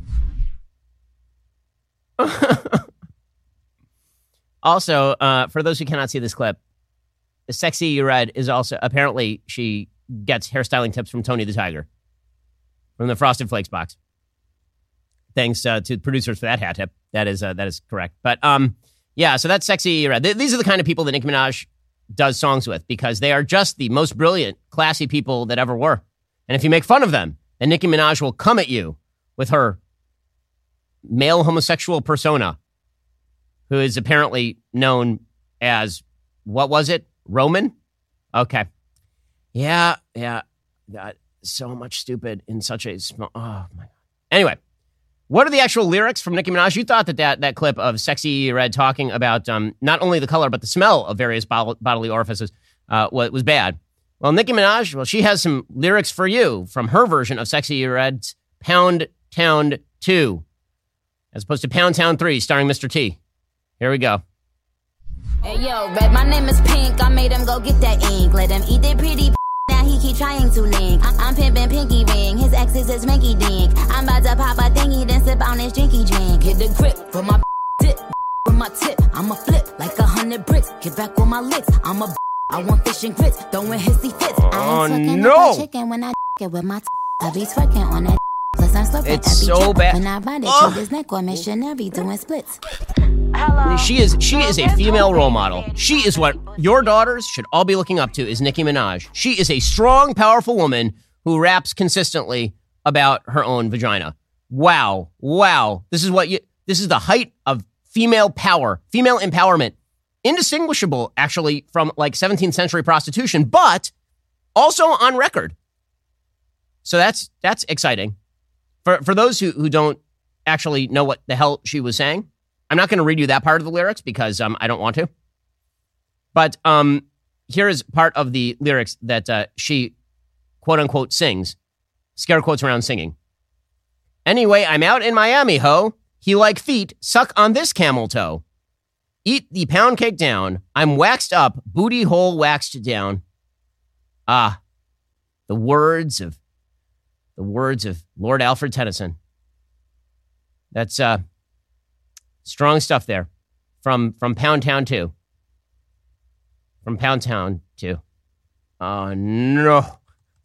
Also, uh, for those who cannot see this clip, Sexy Red is also, apparently she gets hairstyling tips from Tony the Tiger from the Frosted Flakes box. Thanks uh, to producers for that hat tip. That is uh, that is correct. But um, yeah, so that's Sexy Red. Th- these are the kind of people that Nicki Minaj does songs with because they are just the most brilliant, classy people that ever were. And if you make fun of them, then Nicki Minaj will come at you with her male homosexual persona, who is apparently known as, what was it? Roman? Okay. Yeah, yeah. God, so much stupid in such a small, oh my God. Anyway, what are the actual lyrics from Nicki Minaj? You thought that that, that clip of Sexy Red talking about um, not only the color, but the smell of various bod- bodily orifices uh, was, was bad. Well, Nicki Minaj, well, she has some lyrics for you from her version of Sexy Red's Pound Town two, as opposed to Pound Town three, starring Mister T. Here we go. Hey yo, Red, my name is Pink. I made him go get that ink. Let him eat that pretty. Now he keep trying to link. I- I'm pimping pinky ring. His ex is his minky dink. I'm about to pop a thingy, then sip on his drinky drink. Hit the grip for my dip with my tip. I'ma flip like a hundred bricks. Get back with my licks. I'm a. I want fish and grits. Throwing hissy fits. Oh, I ain't no. up a chicken when I it with my. T- I be twerking on that. Plus I'm slurping. It's I be so tripping. bad. When I ride it, Ugh. to this neck or missionary doing splits. She is she is a female role model. She is what your daughters should all be looking up to is Nicki Minaj. She is a strong, powerful woman who raps consistently about her own vagina. Wow. Wow. This is what you this is the height of female power, female empowerment. Indistinguishable, actually, from like seventeenth century prostitution, but also on record. So that's that's exciting. For for those who, who don't actually know what the hell she was saying, I'm not going to read you that part of the lyrics because um, I don't want to. But um, here is part of the lyrics that uh, she, quote unquote, sings. Scare quotes around singing. Anyway, I'm out in Miami, ho. He like feet, suck on this camel toe. Eat the pound cake down. I'm waxed up, booty hole waxed down. Ah, the words of, the words of Lord Alfred Tennyson. That's uh, strong stuff there from, from Pound Town two. From Pound Town two. Oh, no.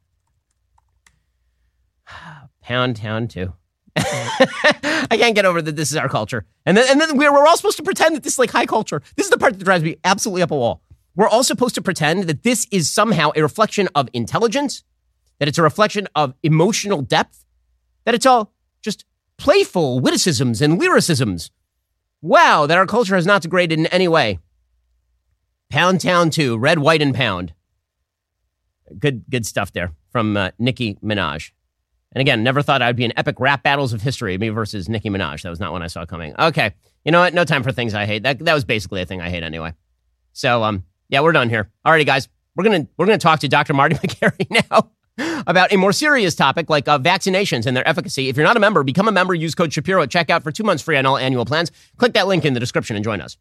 Pound Town two. I can't get over that this is our culture. And then, and then we're, we're all supposed to pretend that this is like high culture. This is the part that drives me absolutely up a wall. We're all supposed to pretend that this is somehow a reflection of intelligence, that it's a reflection of emotional depth, that it's all just playful witticisms and lyricisms. Wow, that our culture has not degraded in any way. Pound Town two, Red, White, and Pound. Good, good stuff there from uh, Nicki Minaj. And again, never thought I'd be in epic rap battles of history, me versus Nicki Minaj. That was not one I saw coming. Okay. You know what? No time for things I hate. That that was basically a thing I hate anyway. So, um, yeah, we're done here. Alrighty, guys. We're gonna we're gonna talk to Doctor Marty Makary now about a more serious topic like uh, vaccinations and their efficacy. If you're not a member, become a member. Use code Shapiro at checkout for two months free on all annual plans. Click that link in the description and join us.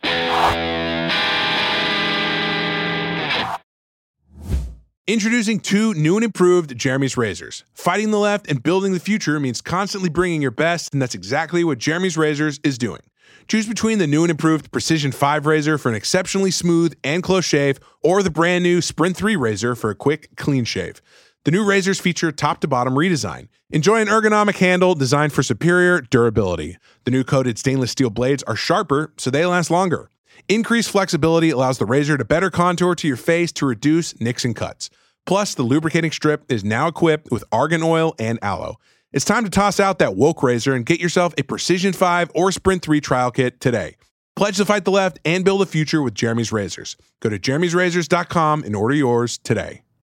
Introducing two new and improved Jeremy's Razors. Fighting the left and building the future means constantly bringing your best, and that's exactly what Jeremy's Razors is doing. Choose between the new and improved Precision five razor for an exceptionally smooth and close shave, or the brand new Sprint three razor for a quick, clean shave. The new razors feature top-to-bottom redesign. Enjoy an ergonomic handle designed for superior durability. The new coated stainless steel blades are sharper, so they last longer. Increased flexibility allows the razor to better contour to your face to reduce nicks and cuts. Plus, the lubricating strip is now equipped with argan oil and aloe. It's time to toss out that woke razor and get yourself a Precision five or Sprint three trial kit today. Pledge to fight the left and build a future with Jeremy's Razors. Go to jeremy's razors dot com and order yours today.